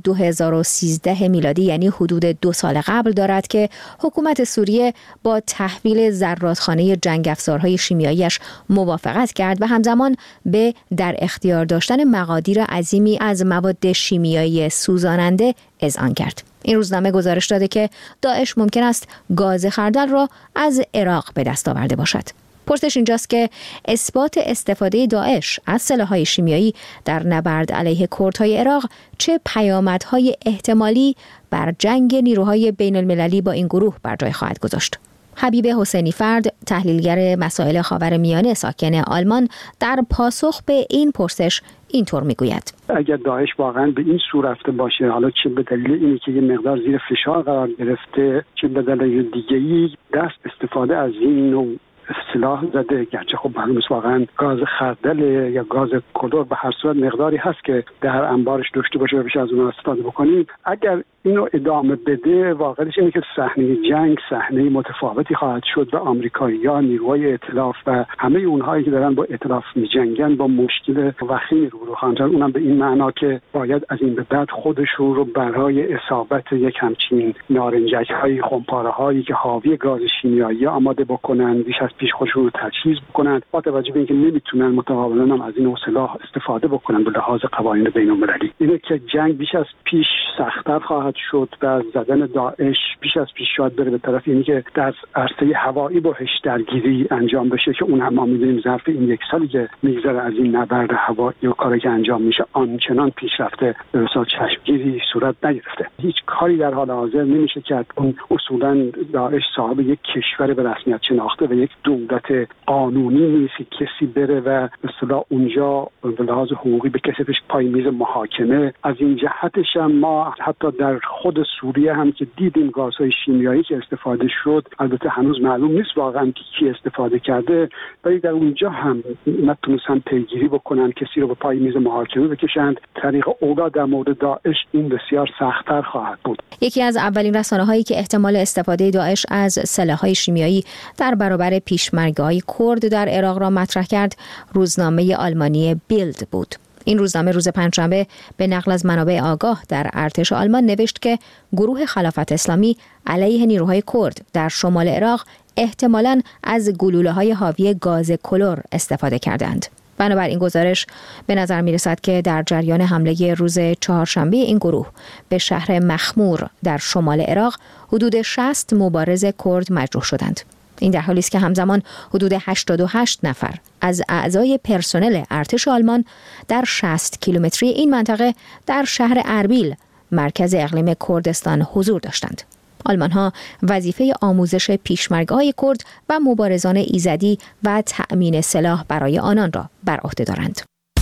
2013 میلادی، یعنی حدود 2 سال قبل دارد که حکومت سوریه با تحویل زرادخانه جنگ افزارهای شیمیاییش موافقت کرد و همزمان به در اختیار داشتن مقادیر عظیمی از مواد شیمیایی سوزاننده اذعان کرد. این روزنامه گزارش داده که داعش ممکن است گاز خردل را از عراق به دست آورده باشد. پرسش اینجاست که اثبات استفاده داعش از سلاح‌های شیمیایی در نبرد علیه کردهای عراق چه پیامدهای احتمالی بر جنگ نیروهای بین المللی با این گروه بر جای خواهد گذاشت. حبیب حسینی فرد، تحلیلگر مسائل خاورمیانه ساکن آلمان، در پاسخ به این پرسش اینطور میگوید: اگر داعش واقعا به این صورت رفته باشه، حالا چه به دلیل اینی که یه مقدار زیر فشار قرار گرفته، چه به دلیل دیگه‌ای دست استفاده از این نوع سلاح زده، گرچه خب معلوم است واقعا گاز خردل یا گاز کلور به هر صورت مقداری هست که در انبارش داشته باشه و بشه از اون استفاده بکنیم. اگر اینو ادامه بده، واقعیش اینه که صحنه جنگ صحنه متفاوتی خواهد شد و آمریکایی‌ها، نیروهای ائتلاف و همه اونهایی که دارن با ائتلاف می‌جنگن با مشکل وخیمی رو خواهند شد. اونم به این معنا که باید از این به بعد خودشون رو برای اصابت یک همچین نارنجک‌های خمپاره‌هایی که حاوی گاز شیمیایی آماده بکنن، بیش از پیش خودشون رو تجهیز بکنن، با توجه به اینکه نمیتونن متقابلا هم از این سلاح استفاده بکنن به لحاظ قوانین بین‌المللی. اینه که جنگ بیش از پیش سخت‌تر خواهد شد و زدن داعش بیش از پیش شاید بره به طرف اینی که در عرصه هوایی باهش درگیری انجام بشه که اون هم ما می‌دونیم ظرف این یک سالی که میگذره از این نبرد هوایی و کاری که انجام میشه آنچنان پیشرفته به حساب چشمگیری صورت نگرفته. هیچ کاری در حال حاضر نمیشه کرد. اون اصولا داعش صاحب یک کشور به رسمیت شناخته و یک دولت قانونی نیست که کسی بره و به اصطلاح اونجا به لحاظ حقوقی به کسی پیش پای میز محاکمه. از این جهتش هم ما حتی در خود سوریه هم که دیدیم گازهای شیمیایی که استفاده شد، البته هنوز معلوم نیست واقعا کی استفاده کرده، ولی در اونجا هم نتونستن پیگیری بکنن، کسی رو به پای میز محاکمه بکشند. طریق اولا در مورد داعش این بسیار سخت‌تر خواهد بود. یکی از اولین رسانه‌هایی که احتمال استفاده داعش از سلاح‌های شیمیایی در برابر پیشمرگ‌های کرد در عراق را مطرح کرد، روزنامه آلمانی بیلد بود. این روزنامه روز پنجشنبه به نقل از منابع آگاه در ارتش آلمان نوشت که گروه خلافت اسلامی علیه نیروهای کرد در شمال عراق احتمالاً از گلوله‌های حاوی گاز کلور استفاده کردند. بنابراین گزارش به نظر می‌رسد که در جریان حمله روز چهارشنبه این گروه به شهر مخمور در شمال عراق حدود 60 مبارز کرد مجروح شدند. این در حالی است که همزمان حدود 88 نفر از اعضای پرسنل ارتش آلمان در 60 کیلومتری این منطقه در شهر اربیل، مرکز اقلیم کردستان، حضور داشتند. آلمان‌ها وظیفه آموزش پیشمرگ‌های کرد و مبارزان ایزدی و تأمین سلاح برای آنان را بر عهده دارند.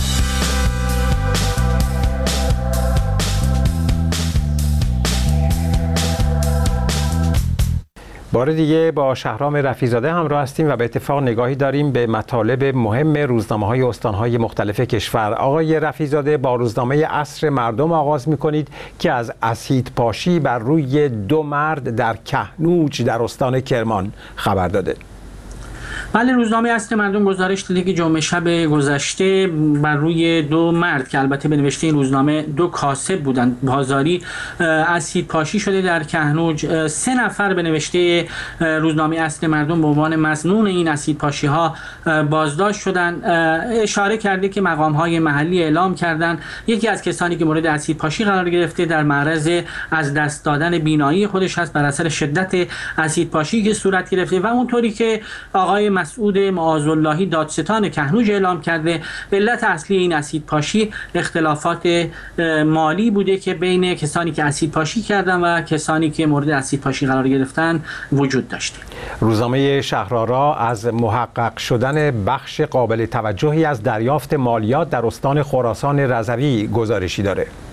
بار دیگه با شهرام رفیع‌زاده همراه هستیم و به اتفاق نگاهی داریم به مطالب مهم روزنامه‌های استان‌های مختلف کشور. آقای رفیع‌زاده، با روزنامه عصر مردم آغاز می‌کنید که از اسیدپاشی بر روی 2 مرد در کهنوج در استان کرمان خبر داده. بله، روزنامه عصر مردم گزارش داده که جمعه شب گذشته بر روی 2 مرد که البته به نوشته این روزنامه 2 کاسب بودند بازاری اسید پاشی شده در کهنوج. 3 نفر به نوشته روزنامه عصر مردم به عنوان مظنون این اسید پاشی ها بازداشت شدند. اشاره کرده که مقام های محلی اعلام کردند یکی از کسانی که مورد اسید پاشی قرار گرفته در معرض از دست دادن بینایی خودش هست بر اثر شدت اسید پاشی که صورت گرفته و اونطوری که آقای مسعود معاذاللهی دادستان کهنوج اعلام کرده علت اصلی این اسید پاشی اختلافات مالی بوده که بین کسانی که اسید پاشی کردن و کسانی که مورد اسید پاشی قرار گرفتن وجود داشته. روزنامه شهرآرا از محقق شدن بخش قابل توجهی از دریافت مالیات در استان خراسان رضوی گزارشی داره.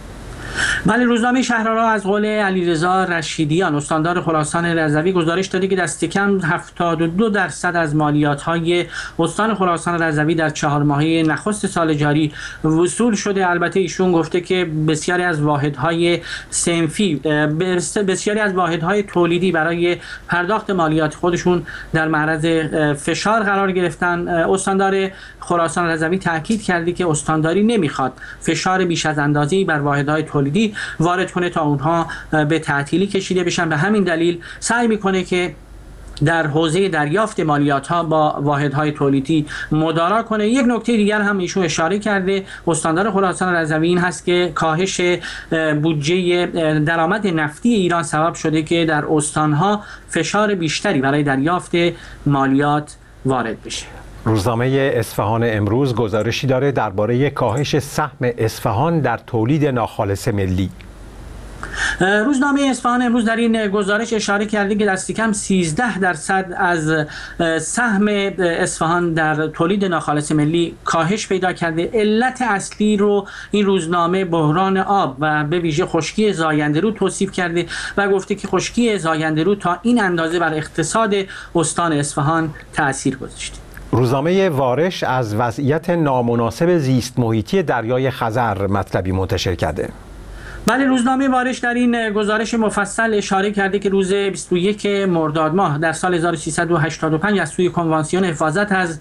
بله، روزنامه شهرآرا از قول علیرضا رشیدیان استاندار خراسان رضوی گزارش داده که دست کم 72% از مالیات‌های استان خراسان رضوی در 4 ماهه نخست سال جاری وصول شده. البته ایشون گفته که بسیاری از واحدهای صنفی، بسیاری از واحدهای تولیدی برای پرداخت مالیات خودشون در معرض فشار قرار گرفتن. استاندار خراسان رضوی تاکید کرده که استانداری نمیخواد فشار بیش از اندازه‌ای بر واحدهای تولیدی وارد کنه تا اونها به تعطیلی کشیده بشن. به همین دلیل سعی میکنه که در حوزه دریافت مالیات‌ها با واحدهای تولیدی مدارا کنه. یک نکته دیگر هم ایشون اشاره کرده استاندار خراسان رضوی این هست که کاهش بودجه درآمد نفتی ایران سبب شده که در استانها فشار بیشتری برای دریافت مالیات وارد بشه. روزنامه اصفهان امروز گزارشی داره درباره کاهش سهم اصفهان در تولید ناخالص ملی. روزنامه اصفهان امروز در این گزارش اشاره کرده که دست کم 13% از سهم اصفهان در تولید ناخالص ملی کاهش پیدا کرده. علت اصلی رو این روزنامه بحران آب و به ویژه خشکی زاینده‌رود توصیف کرده و گفته که خشکی زاینده‌رود تا این اندازه بر اقتصاد استان اصفهان تأثیر گذاشته. روزنامه وارش از وضعیت نامناسب زیست محیطی دریای خزر مطلبی منتشر کرده. بله، روزنامه وارش در این گزارش مفصل اشاره کرده که روز 21 مرداد ماه در سال 1385 از سوی کنوانسیون حفاظت از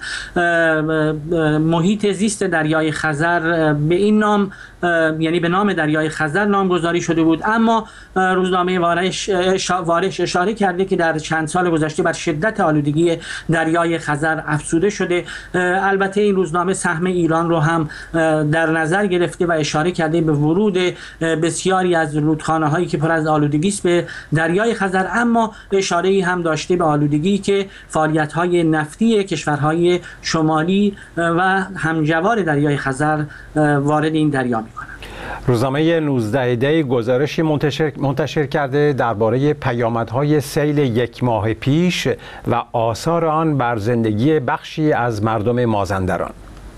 محیط زیست دریای خزر به این نام، یعنی به نام دریای خزر نامگذاری شده بود، اما روزنامه وارش اشاره کرده که در چند سال گذشته بر شدت آلودگی دریای خزر افزوده شده. البته این روزنامه سهم ایران رو هم در نظر گرفته و اشاره کرده به ورود بسیاری از رودخانه هایی که پر از آلودگی است به دریای خزر، اما اشاره‌ای هم داشته به آلودگی که فعالیت های نفتی کشورهای شمالی و همجوار دریای خزر وارد این دریا می‌کنند. روزنامه 19 دی گزارشی منتشر کرده درباره پیامدهای سیل 1 ماه پیش و آثار آن بر زندگی بخشی از مردم مازندران.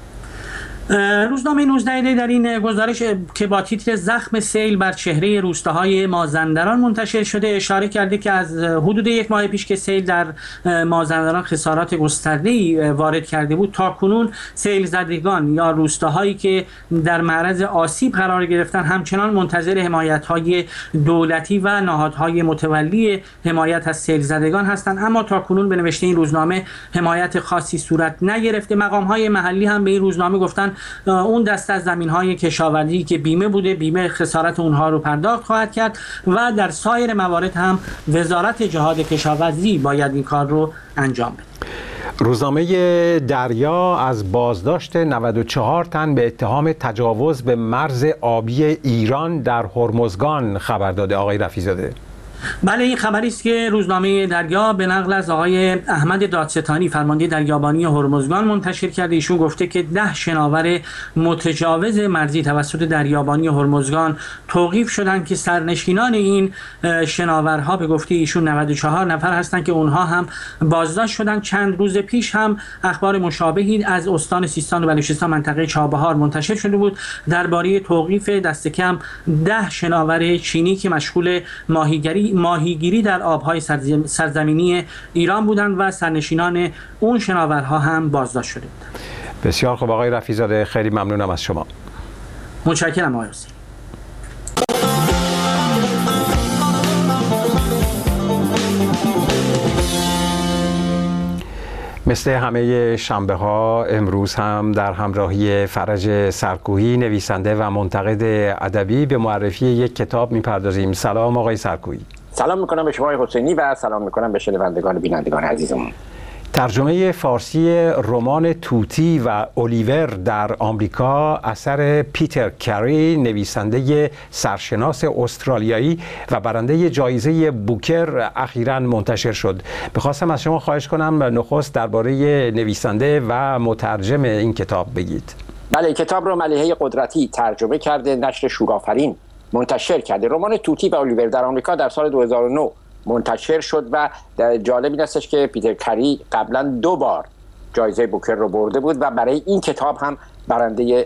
روزنامه 19 دی در این گزارش که با تیتر زخم سیل بر چهره روستاهای مازندران منتشر شده اشاره کرده که از حدود 1 ماه پیش که سیل در مازندران خسارات گسترده‌ای وارد کرده بود تا کنون سیل زدگان یا روستاهایی که در معرض آسیب قرار گرفتن همچنان منتظر حمایت‌های دولتی و نهادهای متولی حمایت از سیل زدگان هستند، اما تا کنون به نوشته این روزنامه حمایت خاصی صورت نگرفته. مقام‌های محلی هم به این روزنامه گفتن اون دست از زمین‌های کشاورزی که بیمه بوده، بیمه خسارت اونها رو پرداخت خواهد کرد و در سایر موارد هم وزارت جهاد کشاورزی باید این کار رو انجام بده. روزنامه دریا از بازداشت 94 تن به اتهام تجاوز به مرز آبی ایران در هرمزگان خبر داده. آقای رفیع‌زاده. بله، این خبری است که روزنامه دریا به نقل از آقای احمد دادستانی فرمانده دریابانی هرمزگان منتشر کرده. ایشون گفته که 10 شناور متجاوز مرزی توسط دریابانی هرمزگان توقیف شدند که سرنشینان این شناورها به گفته ایشون 94 نفر هستند که اونها هم بازداشت شدند. چند روز پیش هم اخبار مشابهی از استان سیستان و بلوچستان منطقه چابهار منتشر شده بود درباره توقیف دست کم 10 شناور چینی که مشغول ماهیگیری در آبهای سرزمینی ایران بودند و سرنشینان اون شناورها هم بازداشت شده بودند. بسیار خوب آقای رفیع‌زاده، خیلی ممنونم از شما. متشکرم آقای حسینی. مثل همه شنبه ها امروز هم در همراهی فرج سرکویی نویسنده و منتقد ادبی به معرفی یک کتاب میپردازیم. سلام آقای سرکویی. سلام میکنم به شما آقای حسینی و سلام میکنم به شنوندگان و بینندگان عزیزمون. ترجمه فارسی رمان توتی و الیور در آمریکا اثر پیتر کری نویسنده سرشناس استرالیایی و برنده جایزه بوکر اخیراً منتشر شد. بخواستم از شما خواهش کنم نخست درباره نویسنده و مترجم این کتاب بگید. بله، این کتاب رو ملیحه قدرتی ترجمه کرده، نشر شورآفرین منتشر کرده. رمان توتی و الیور در آمریکا در سال 2009 منتشر شد و جالب این استش که پیتر کری قبلا 2 بار جایزه بوکر رو برده بود و برای این کتاب هم برنده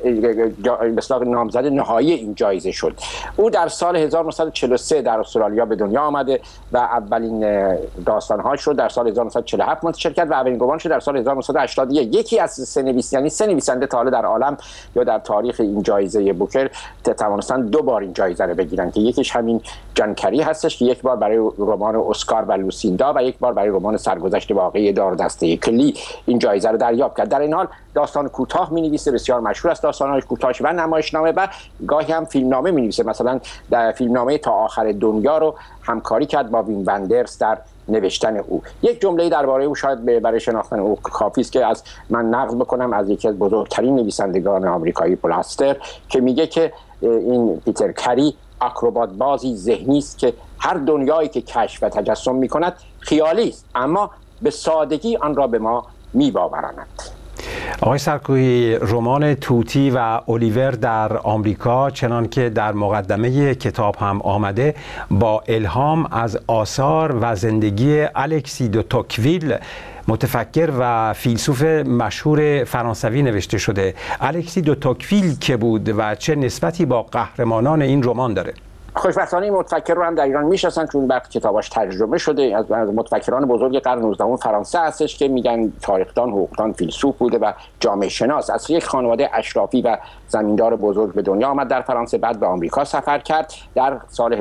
مثلا نامزد نهایی این جایزه شد. او در سال 1943 در استرالیا به دنیا آمده و اولین داستان‌هاش رو در سال 1947 منتشر کرد و اولین رمانش در سال 1981. یکی از سه نویسنده تا حالا در عالم یا در تاریخ این جایزه بوکر توانستن 2 بار این جایزه رو بگیرن که یکیش همین جان کری هستش که یک بار برای رمان اسکار و لوسیندا و یک بار برای رمان سرگذشت واقعی دار دسته کلی این جایزه رو دریافت کرد. در این حال داستان کوتاه می‌نویسه، بسیار مشهور است داستان‌های کوتاهش و نمایشنامه و گاهی هم فیلمنامه می‌نویسه. مثلا در فیلمنامه تا آخر دنیا رو همکاری کرد با وین وندرز در نوشتن او. یک جمله درباره او شاید برای شناختن او کافی است که از من نقل بکنم از یکی از بزرگترین نویسندگان آمریکایی پول هاستر که میگه که این پیتر کری اکروبات بازی ذهنی است که هر دنیایی که کشف و تجسم می‌کند خیالی است اما به سادگی آن را به ما می‌باوراند. آقای سرکویی، رمان توتی و الیور در آمریکا چنان که در مقدمه کتاب هم آمده با الهام از آثار و زندگی الکسی دو توکویل متفکر و فیلسوف مشهور فرانسوی نوشته شده. الکسی دو توکویل که بود و چه نسبتی با قهرمانان این رمان داره؟ خوشبختانه این متفکر رو هم در ایران میشناسن چون وقت کتاباش ترجمه شده. از متفکران بزرگ قرن 19 فرانسه هستش که میگن تاریخدان، حقوقدان، فیلسوف بوده و جامعه شناس. از یک خانواده اشرافی و زمیندار بزرگ به دنیا آمد در فرانسه، بعد به آمریکا سفر کرد در سال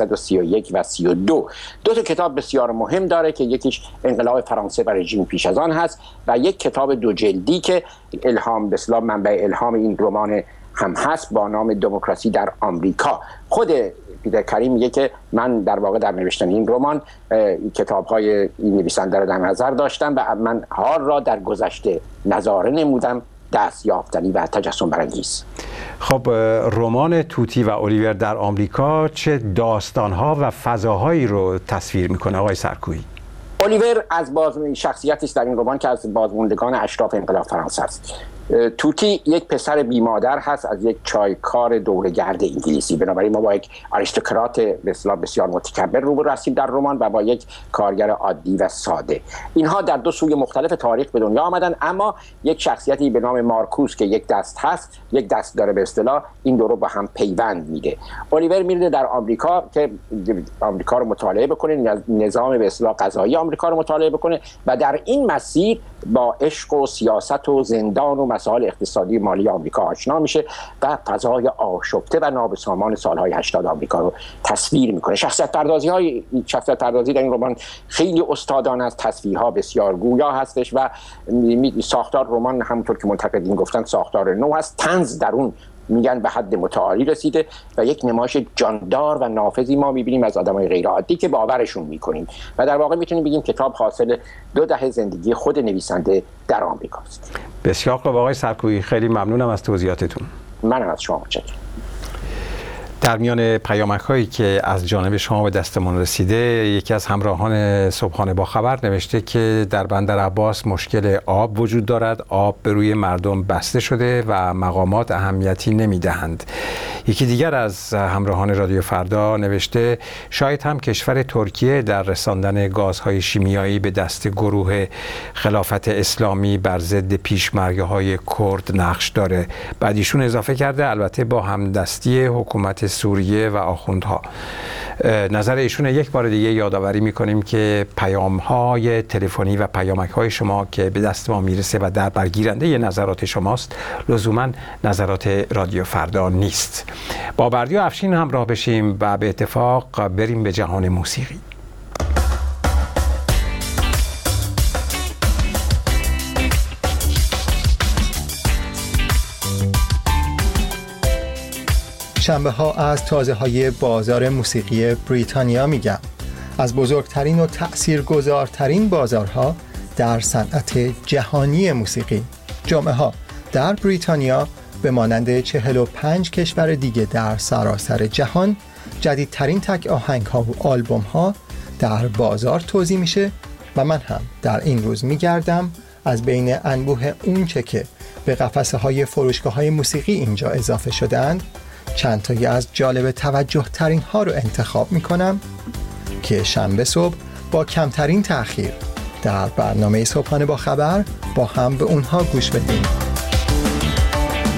1831 و 32. 2 کتاب بسیار مهم داره که یکیش انقلاب فرانسه و رژیم پیش از آن هست و یک کتاب 2 جلدی که الهام به اصطلاح منبع الهام این رمان هم هست با نام دموکراسی در آمریکا. خود پیتر کری میگه که من در واقع در نوشتن این رمان کتاب‌های این نویسنده رو در نظر داشتم و من حال را در گذشته نظاره نمودم، دست یافتنی و تجسم برانگیز. خب رمان توتی و الیور در آمریکا چه داستان‌ها و فضاهایی رو تصویر میکنه آقای سرکویی؟ الیور از شخصیتی است در این رمان که از بازماندگان اشراف انقلاب فرانسه است. توتی یک پسر بیمادر هست از یک چایکار دوره‌گرد انگلیسی. بنابراین ما با یک آریستوکرات بسیار متکبر روبرو هستیم در رمان و با یک کارگر عادی و ساده. اینها در 2 سوی مختلف تاریخ به دنیا آمدن اما یک شخصیتی به نام مارکوس که یک دست هست، یک دست داره به اصطلاح، این دو رو با هم پیوند میده. الیور میره در آمریکا که آمریکا رو مطالعه بکنه، نظام به اصطلاح قضایی آمریکا رو مطالعه بکنه و در این مسیر با عشق و سیاست و زندان و مسائل اقتصادی مالی آمریکا آشنا میشه و فضای آشفته و نابسامان سالهای 80 آمریکا رو تصویر میکنه. شخصیت پردازی در این رمان خیلی استادانه است، تصویرها بسیار گویا هستش و ساختار رمان همونطور که منتقدین گفتن ساختار نو هست. طنز در اون میگن به حد متعالی رسیده و یک نمایش جاندار و نافذی ما میبینیم از آدمای غیر عادی که باورشون میکنیم و در واقع میتونیم بگیم کتاب حاصل 2 دهه زندگی خود نویسنده در آمریکاست. بسیار خوب آقای سرکویی، خیلی ممنونم از توضیحاتتون. منم از شما متشکرم. در میان پیامک‌هایی که از جانب شما به دستمون رسیده، یکی از همراهان صبحانه با خبر نوشته که در بندر عباس مشکل آب وجود دارد، آب به روی مردم بسته شده و مقامات اهمیتی نمیدهند. یکی دیگر از همراهان رادیو فردا نوشته شاید هم کشور ترکیه در رساندن گازهای شیمیایی به دست گروه خلافت اسلامی بر ضد پیشمرگ‌های کرد نقش داره. بعد ایشون اضافه کرده البته با همدستی حکومت سوریه و آخوندها. نظر ایشون یک بار دیگه یادآوری میکنیم که پیام‌های تلفنی و پیامک‌های شما که به دست ما میرسه و در برگیرنده نظرات شماست لزوما نظرات رادیو فردا نیست. با بردیا افشین همراه بشیم و به اتفاق بریم به جهان موسیقی. شنبه ها از تازه های بازار موسیقی بریتانیا میگم. از بزرگترین و تأثیرگذارترین بازارها در صنعت جهانی موسیقی. جمعه ها در بریتانیا به مانند 45 کشور دیگه در سراسر جهان جدیدترین تک آهنگ ها و آلبوم ها در بازار توزیع میشه و من هم در این روز میگردم از بین انبوه اونچه که به قفسه های فروشگاه های موسیقی اینجا اضافه شدند چند تایی از جالب توجه ترین ها رو انتخاب میکنم که شنبه صبح با کمترین تأخیر در برنامه صبحانه با خبر با هم به اونها گوش بدیم.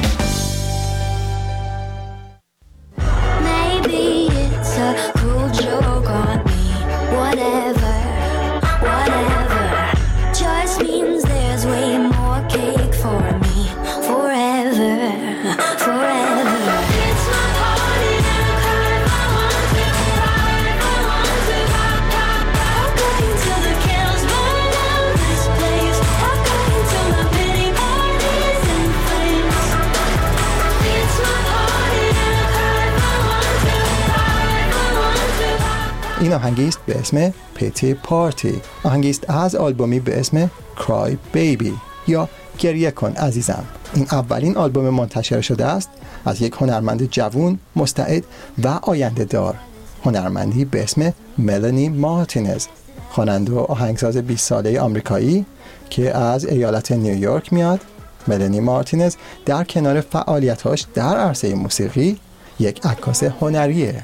این آهنگی است به اسم پیتی پارتی، آهنگی است از آلبومی به اسم کرای بیبی یا گریه کن عزیزم. این اولین آلبوم منتشر شده است از یک هنرمند جوان، مستعد و آینده دار، هنرمندی به اسم ملانی مارتینز، خواننده و آهنگساز 20 ساله آمریکایی که از ایالت نیویورک میاد. ملانی مارتینز در کنار فعالیتاش در عرصه موسیقی یک عکاس هنریه.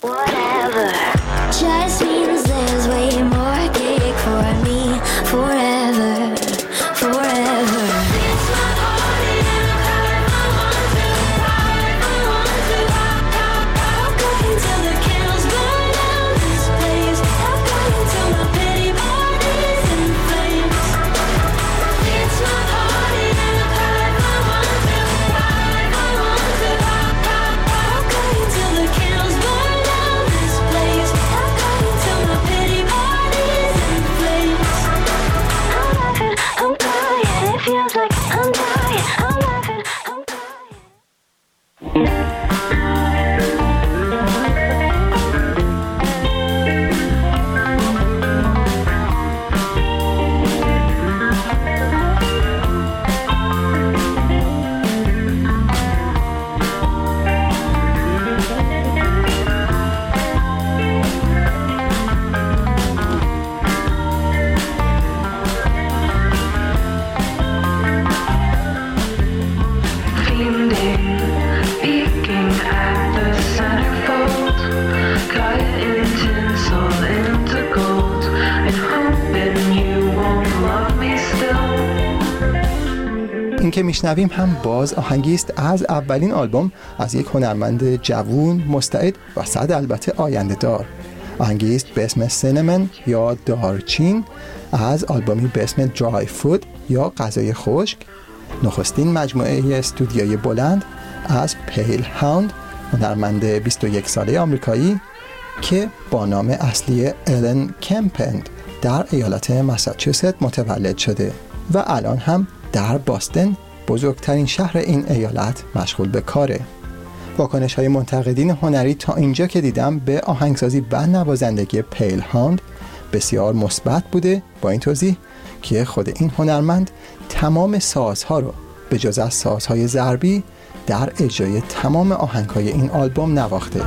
این که میشنویم هم باز آهنگی است از اولین آلبوم از یک هنرمند جوان، مستعد و صد البته آینده دار. آهنگی است به اسم سینمن یا دارچین از آلبومی به اسم درای فود یا غذای خشک، نخستین مجموعه استودیویی بلند از پیل هاوند، هنرمند 21 ساله آمریکایی که با نام اصلی الن کمپند در ایالت ماساچوست متولد شده و الان هم در باستن، بزرگترین شهر این ایالت، مشغول به کاره. واکنش‌های منتقدین هنری تا اینجا که دیدم به آهنگسازی و نوازندگی پیل هاوند بسیار مثبت بوده، با این توضیح که خود این هنرمند تمام سازها رو به جز از سازهای ضربی در اجرای تمام آهنگ‌های این آلبوم نواخته.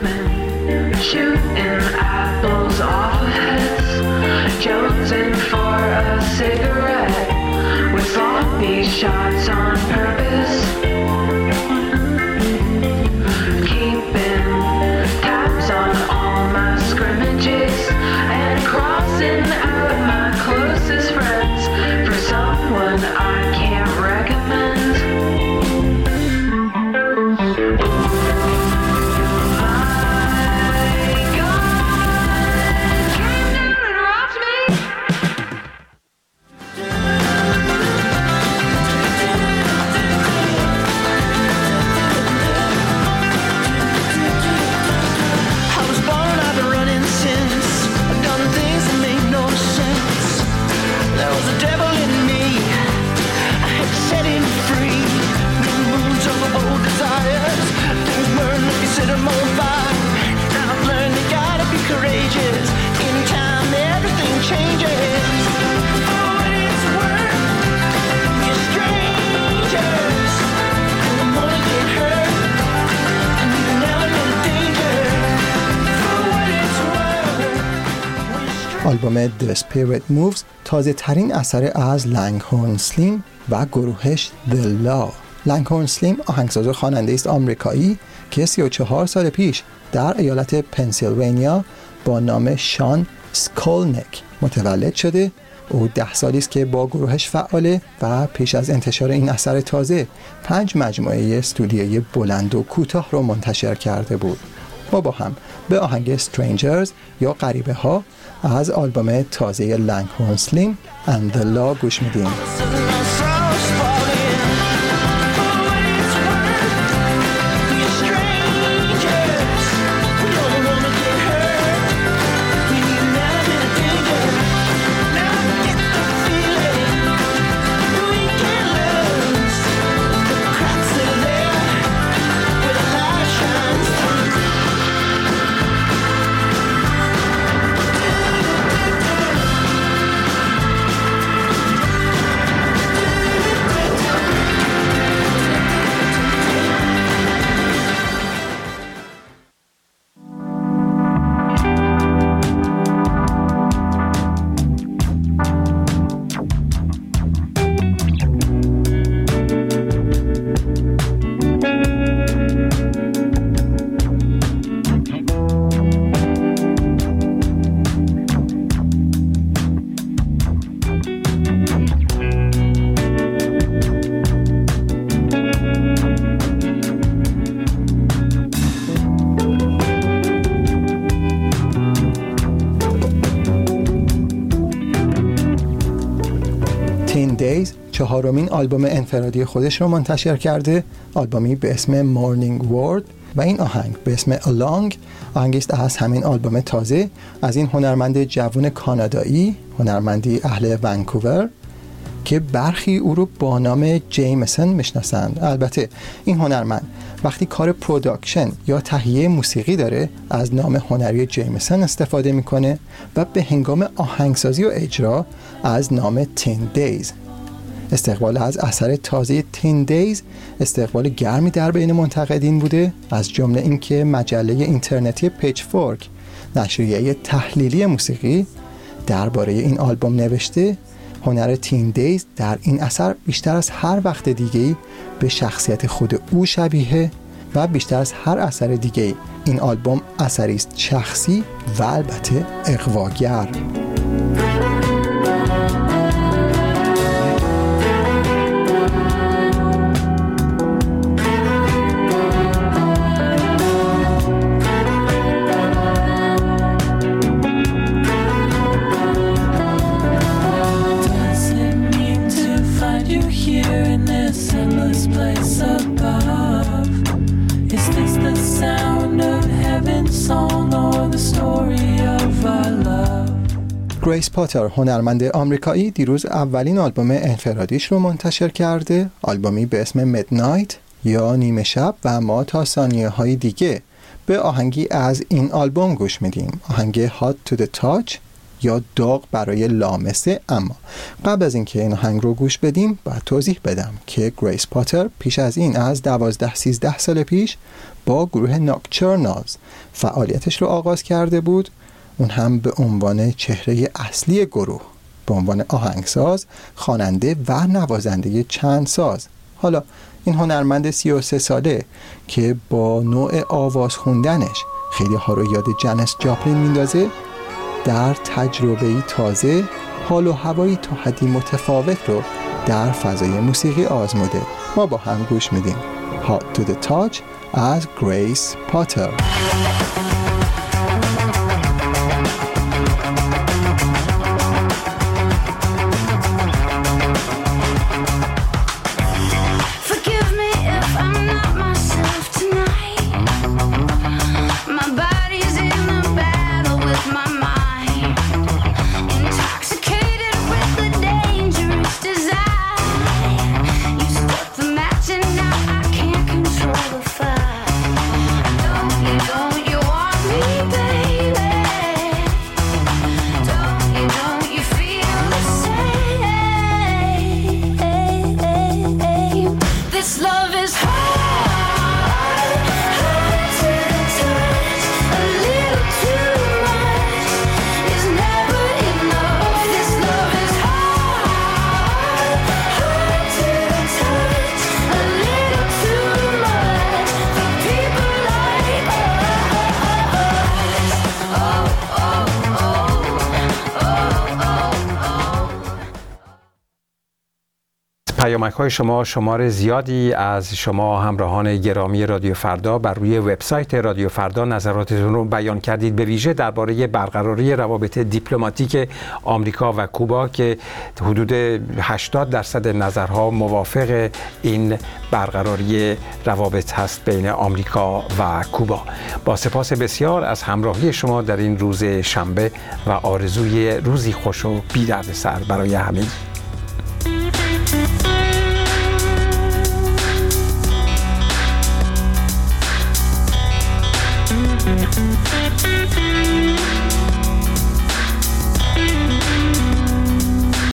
Sloppy shots on purpose, keeping tabs on all my scrimmages and crossing out my closest friends for someone I can't recommend. آلبوم The Spirit Moves تازه ترین اثر از لنگهورن سلیم و گروهش The Law. لنگهورن سلیم آهنگساز و خواننده است آمریکایی که 34 سال پیش در ایالت پنسیلوانیا با نام شان سکولنک متولد شده. او 10 سالی است که با گروهش فعاله و پیش از انتشار این اثر تازه 5 مجموعه استودیویی بلند و کوتاه رو منتشر کرده بود. ما با هم به آهنگ Strangers یا غریبه ها از آلبوم تازه لنگهورن سلیم and the Law گوش میدیم. 10 Days چهارمین آلبوم انفرادی خودش رو منتشر کرده، آلبومی به اسم Morning World و این آهنگ به اسم Along آهنگی است از همین آلبوم تازه از این هنرمند جوان کانادایی، هنرمندی اهل ونکوور که برخی او رو با نام جیمسون میشناسند. البته این هنرمند وقتی کار پروداکشن یا تهیه موسیقی داره از نام هنری جیمسون استفاده میکنه و به هنگام آهنگسازی و اجرا از نام 10 Days. استقبال از اثر تازه 10 Days استقبال گرمی در بین منتقدین بوده، از جمله اینکه مجله اینترنتی پیچفورک، نشریه تحلیلی موسیقی، درباره این آلبوم نوشته هنر 10 Days در این اثر بیشتر از هر وقت دیگه‌ای به شخصیت خود او شبیه و بیشتر از هر اثر دیگه‌ای این آلبوم اثری است شخصی و البته اغواگر. گریس پاتر هنرمند آمریکایی دیروز اولین آلبوم انفرادیش رو منتشر کرده، آلبومی به اسم میدنایت یا نیمه شب و ما تا ثانیه های دیگه به آهنگی از این آلبوم گوش میدیم، آهنگ Hot to the Touch یا داغ برای لامسه. اما قبل از اینکه این آهنگ رو گوش بدیم باید توضیح بدم که گریس پاتر پیش از این از 12-13 سال پیش با گروه ناکچرنالز فعالیتش رو آغاز کرده بود، اون هم به عنوان چهره اصلی گروه، به عنوان آهنگساز، خواننده و نوازنده چند ساز. حالا این هنرمند 33 ساله که با نوع آواز خوندنش خیلی ها رو یاد جنس جاپلین میندازه، در تجربه‌ای تازه حال و هوایی تا حدی متفاوت رو در فضای موسیقی آزموده. ما با هم گوش میدیم Hot to the Touch از گریس پاتر. پیامک‌های شما شمار زیادی از شما همراهان گرامی رادیو فردا بر روی وبسایت رادیو فردا نظراتتون رو بیان کردید، به ویژه درباره برقراری روابط دیپلماتیک آمریکا و کوبا که حدود 80% نظرها موافق این برقراری روابط هست بین آمریکا و کوبا. با سپاس بسیار از همراهی شما در این روز شنبه و آرزوی روزی خوش و بی دردسر برای همه.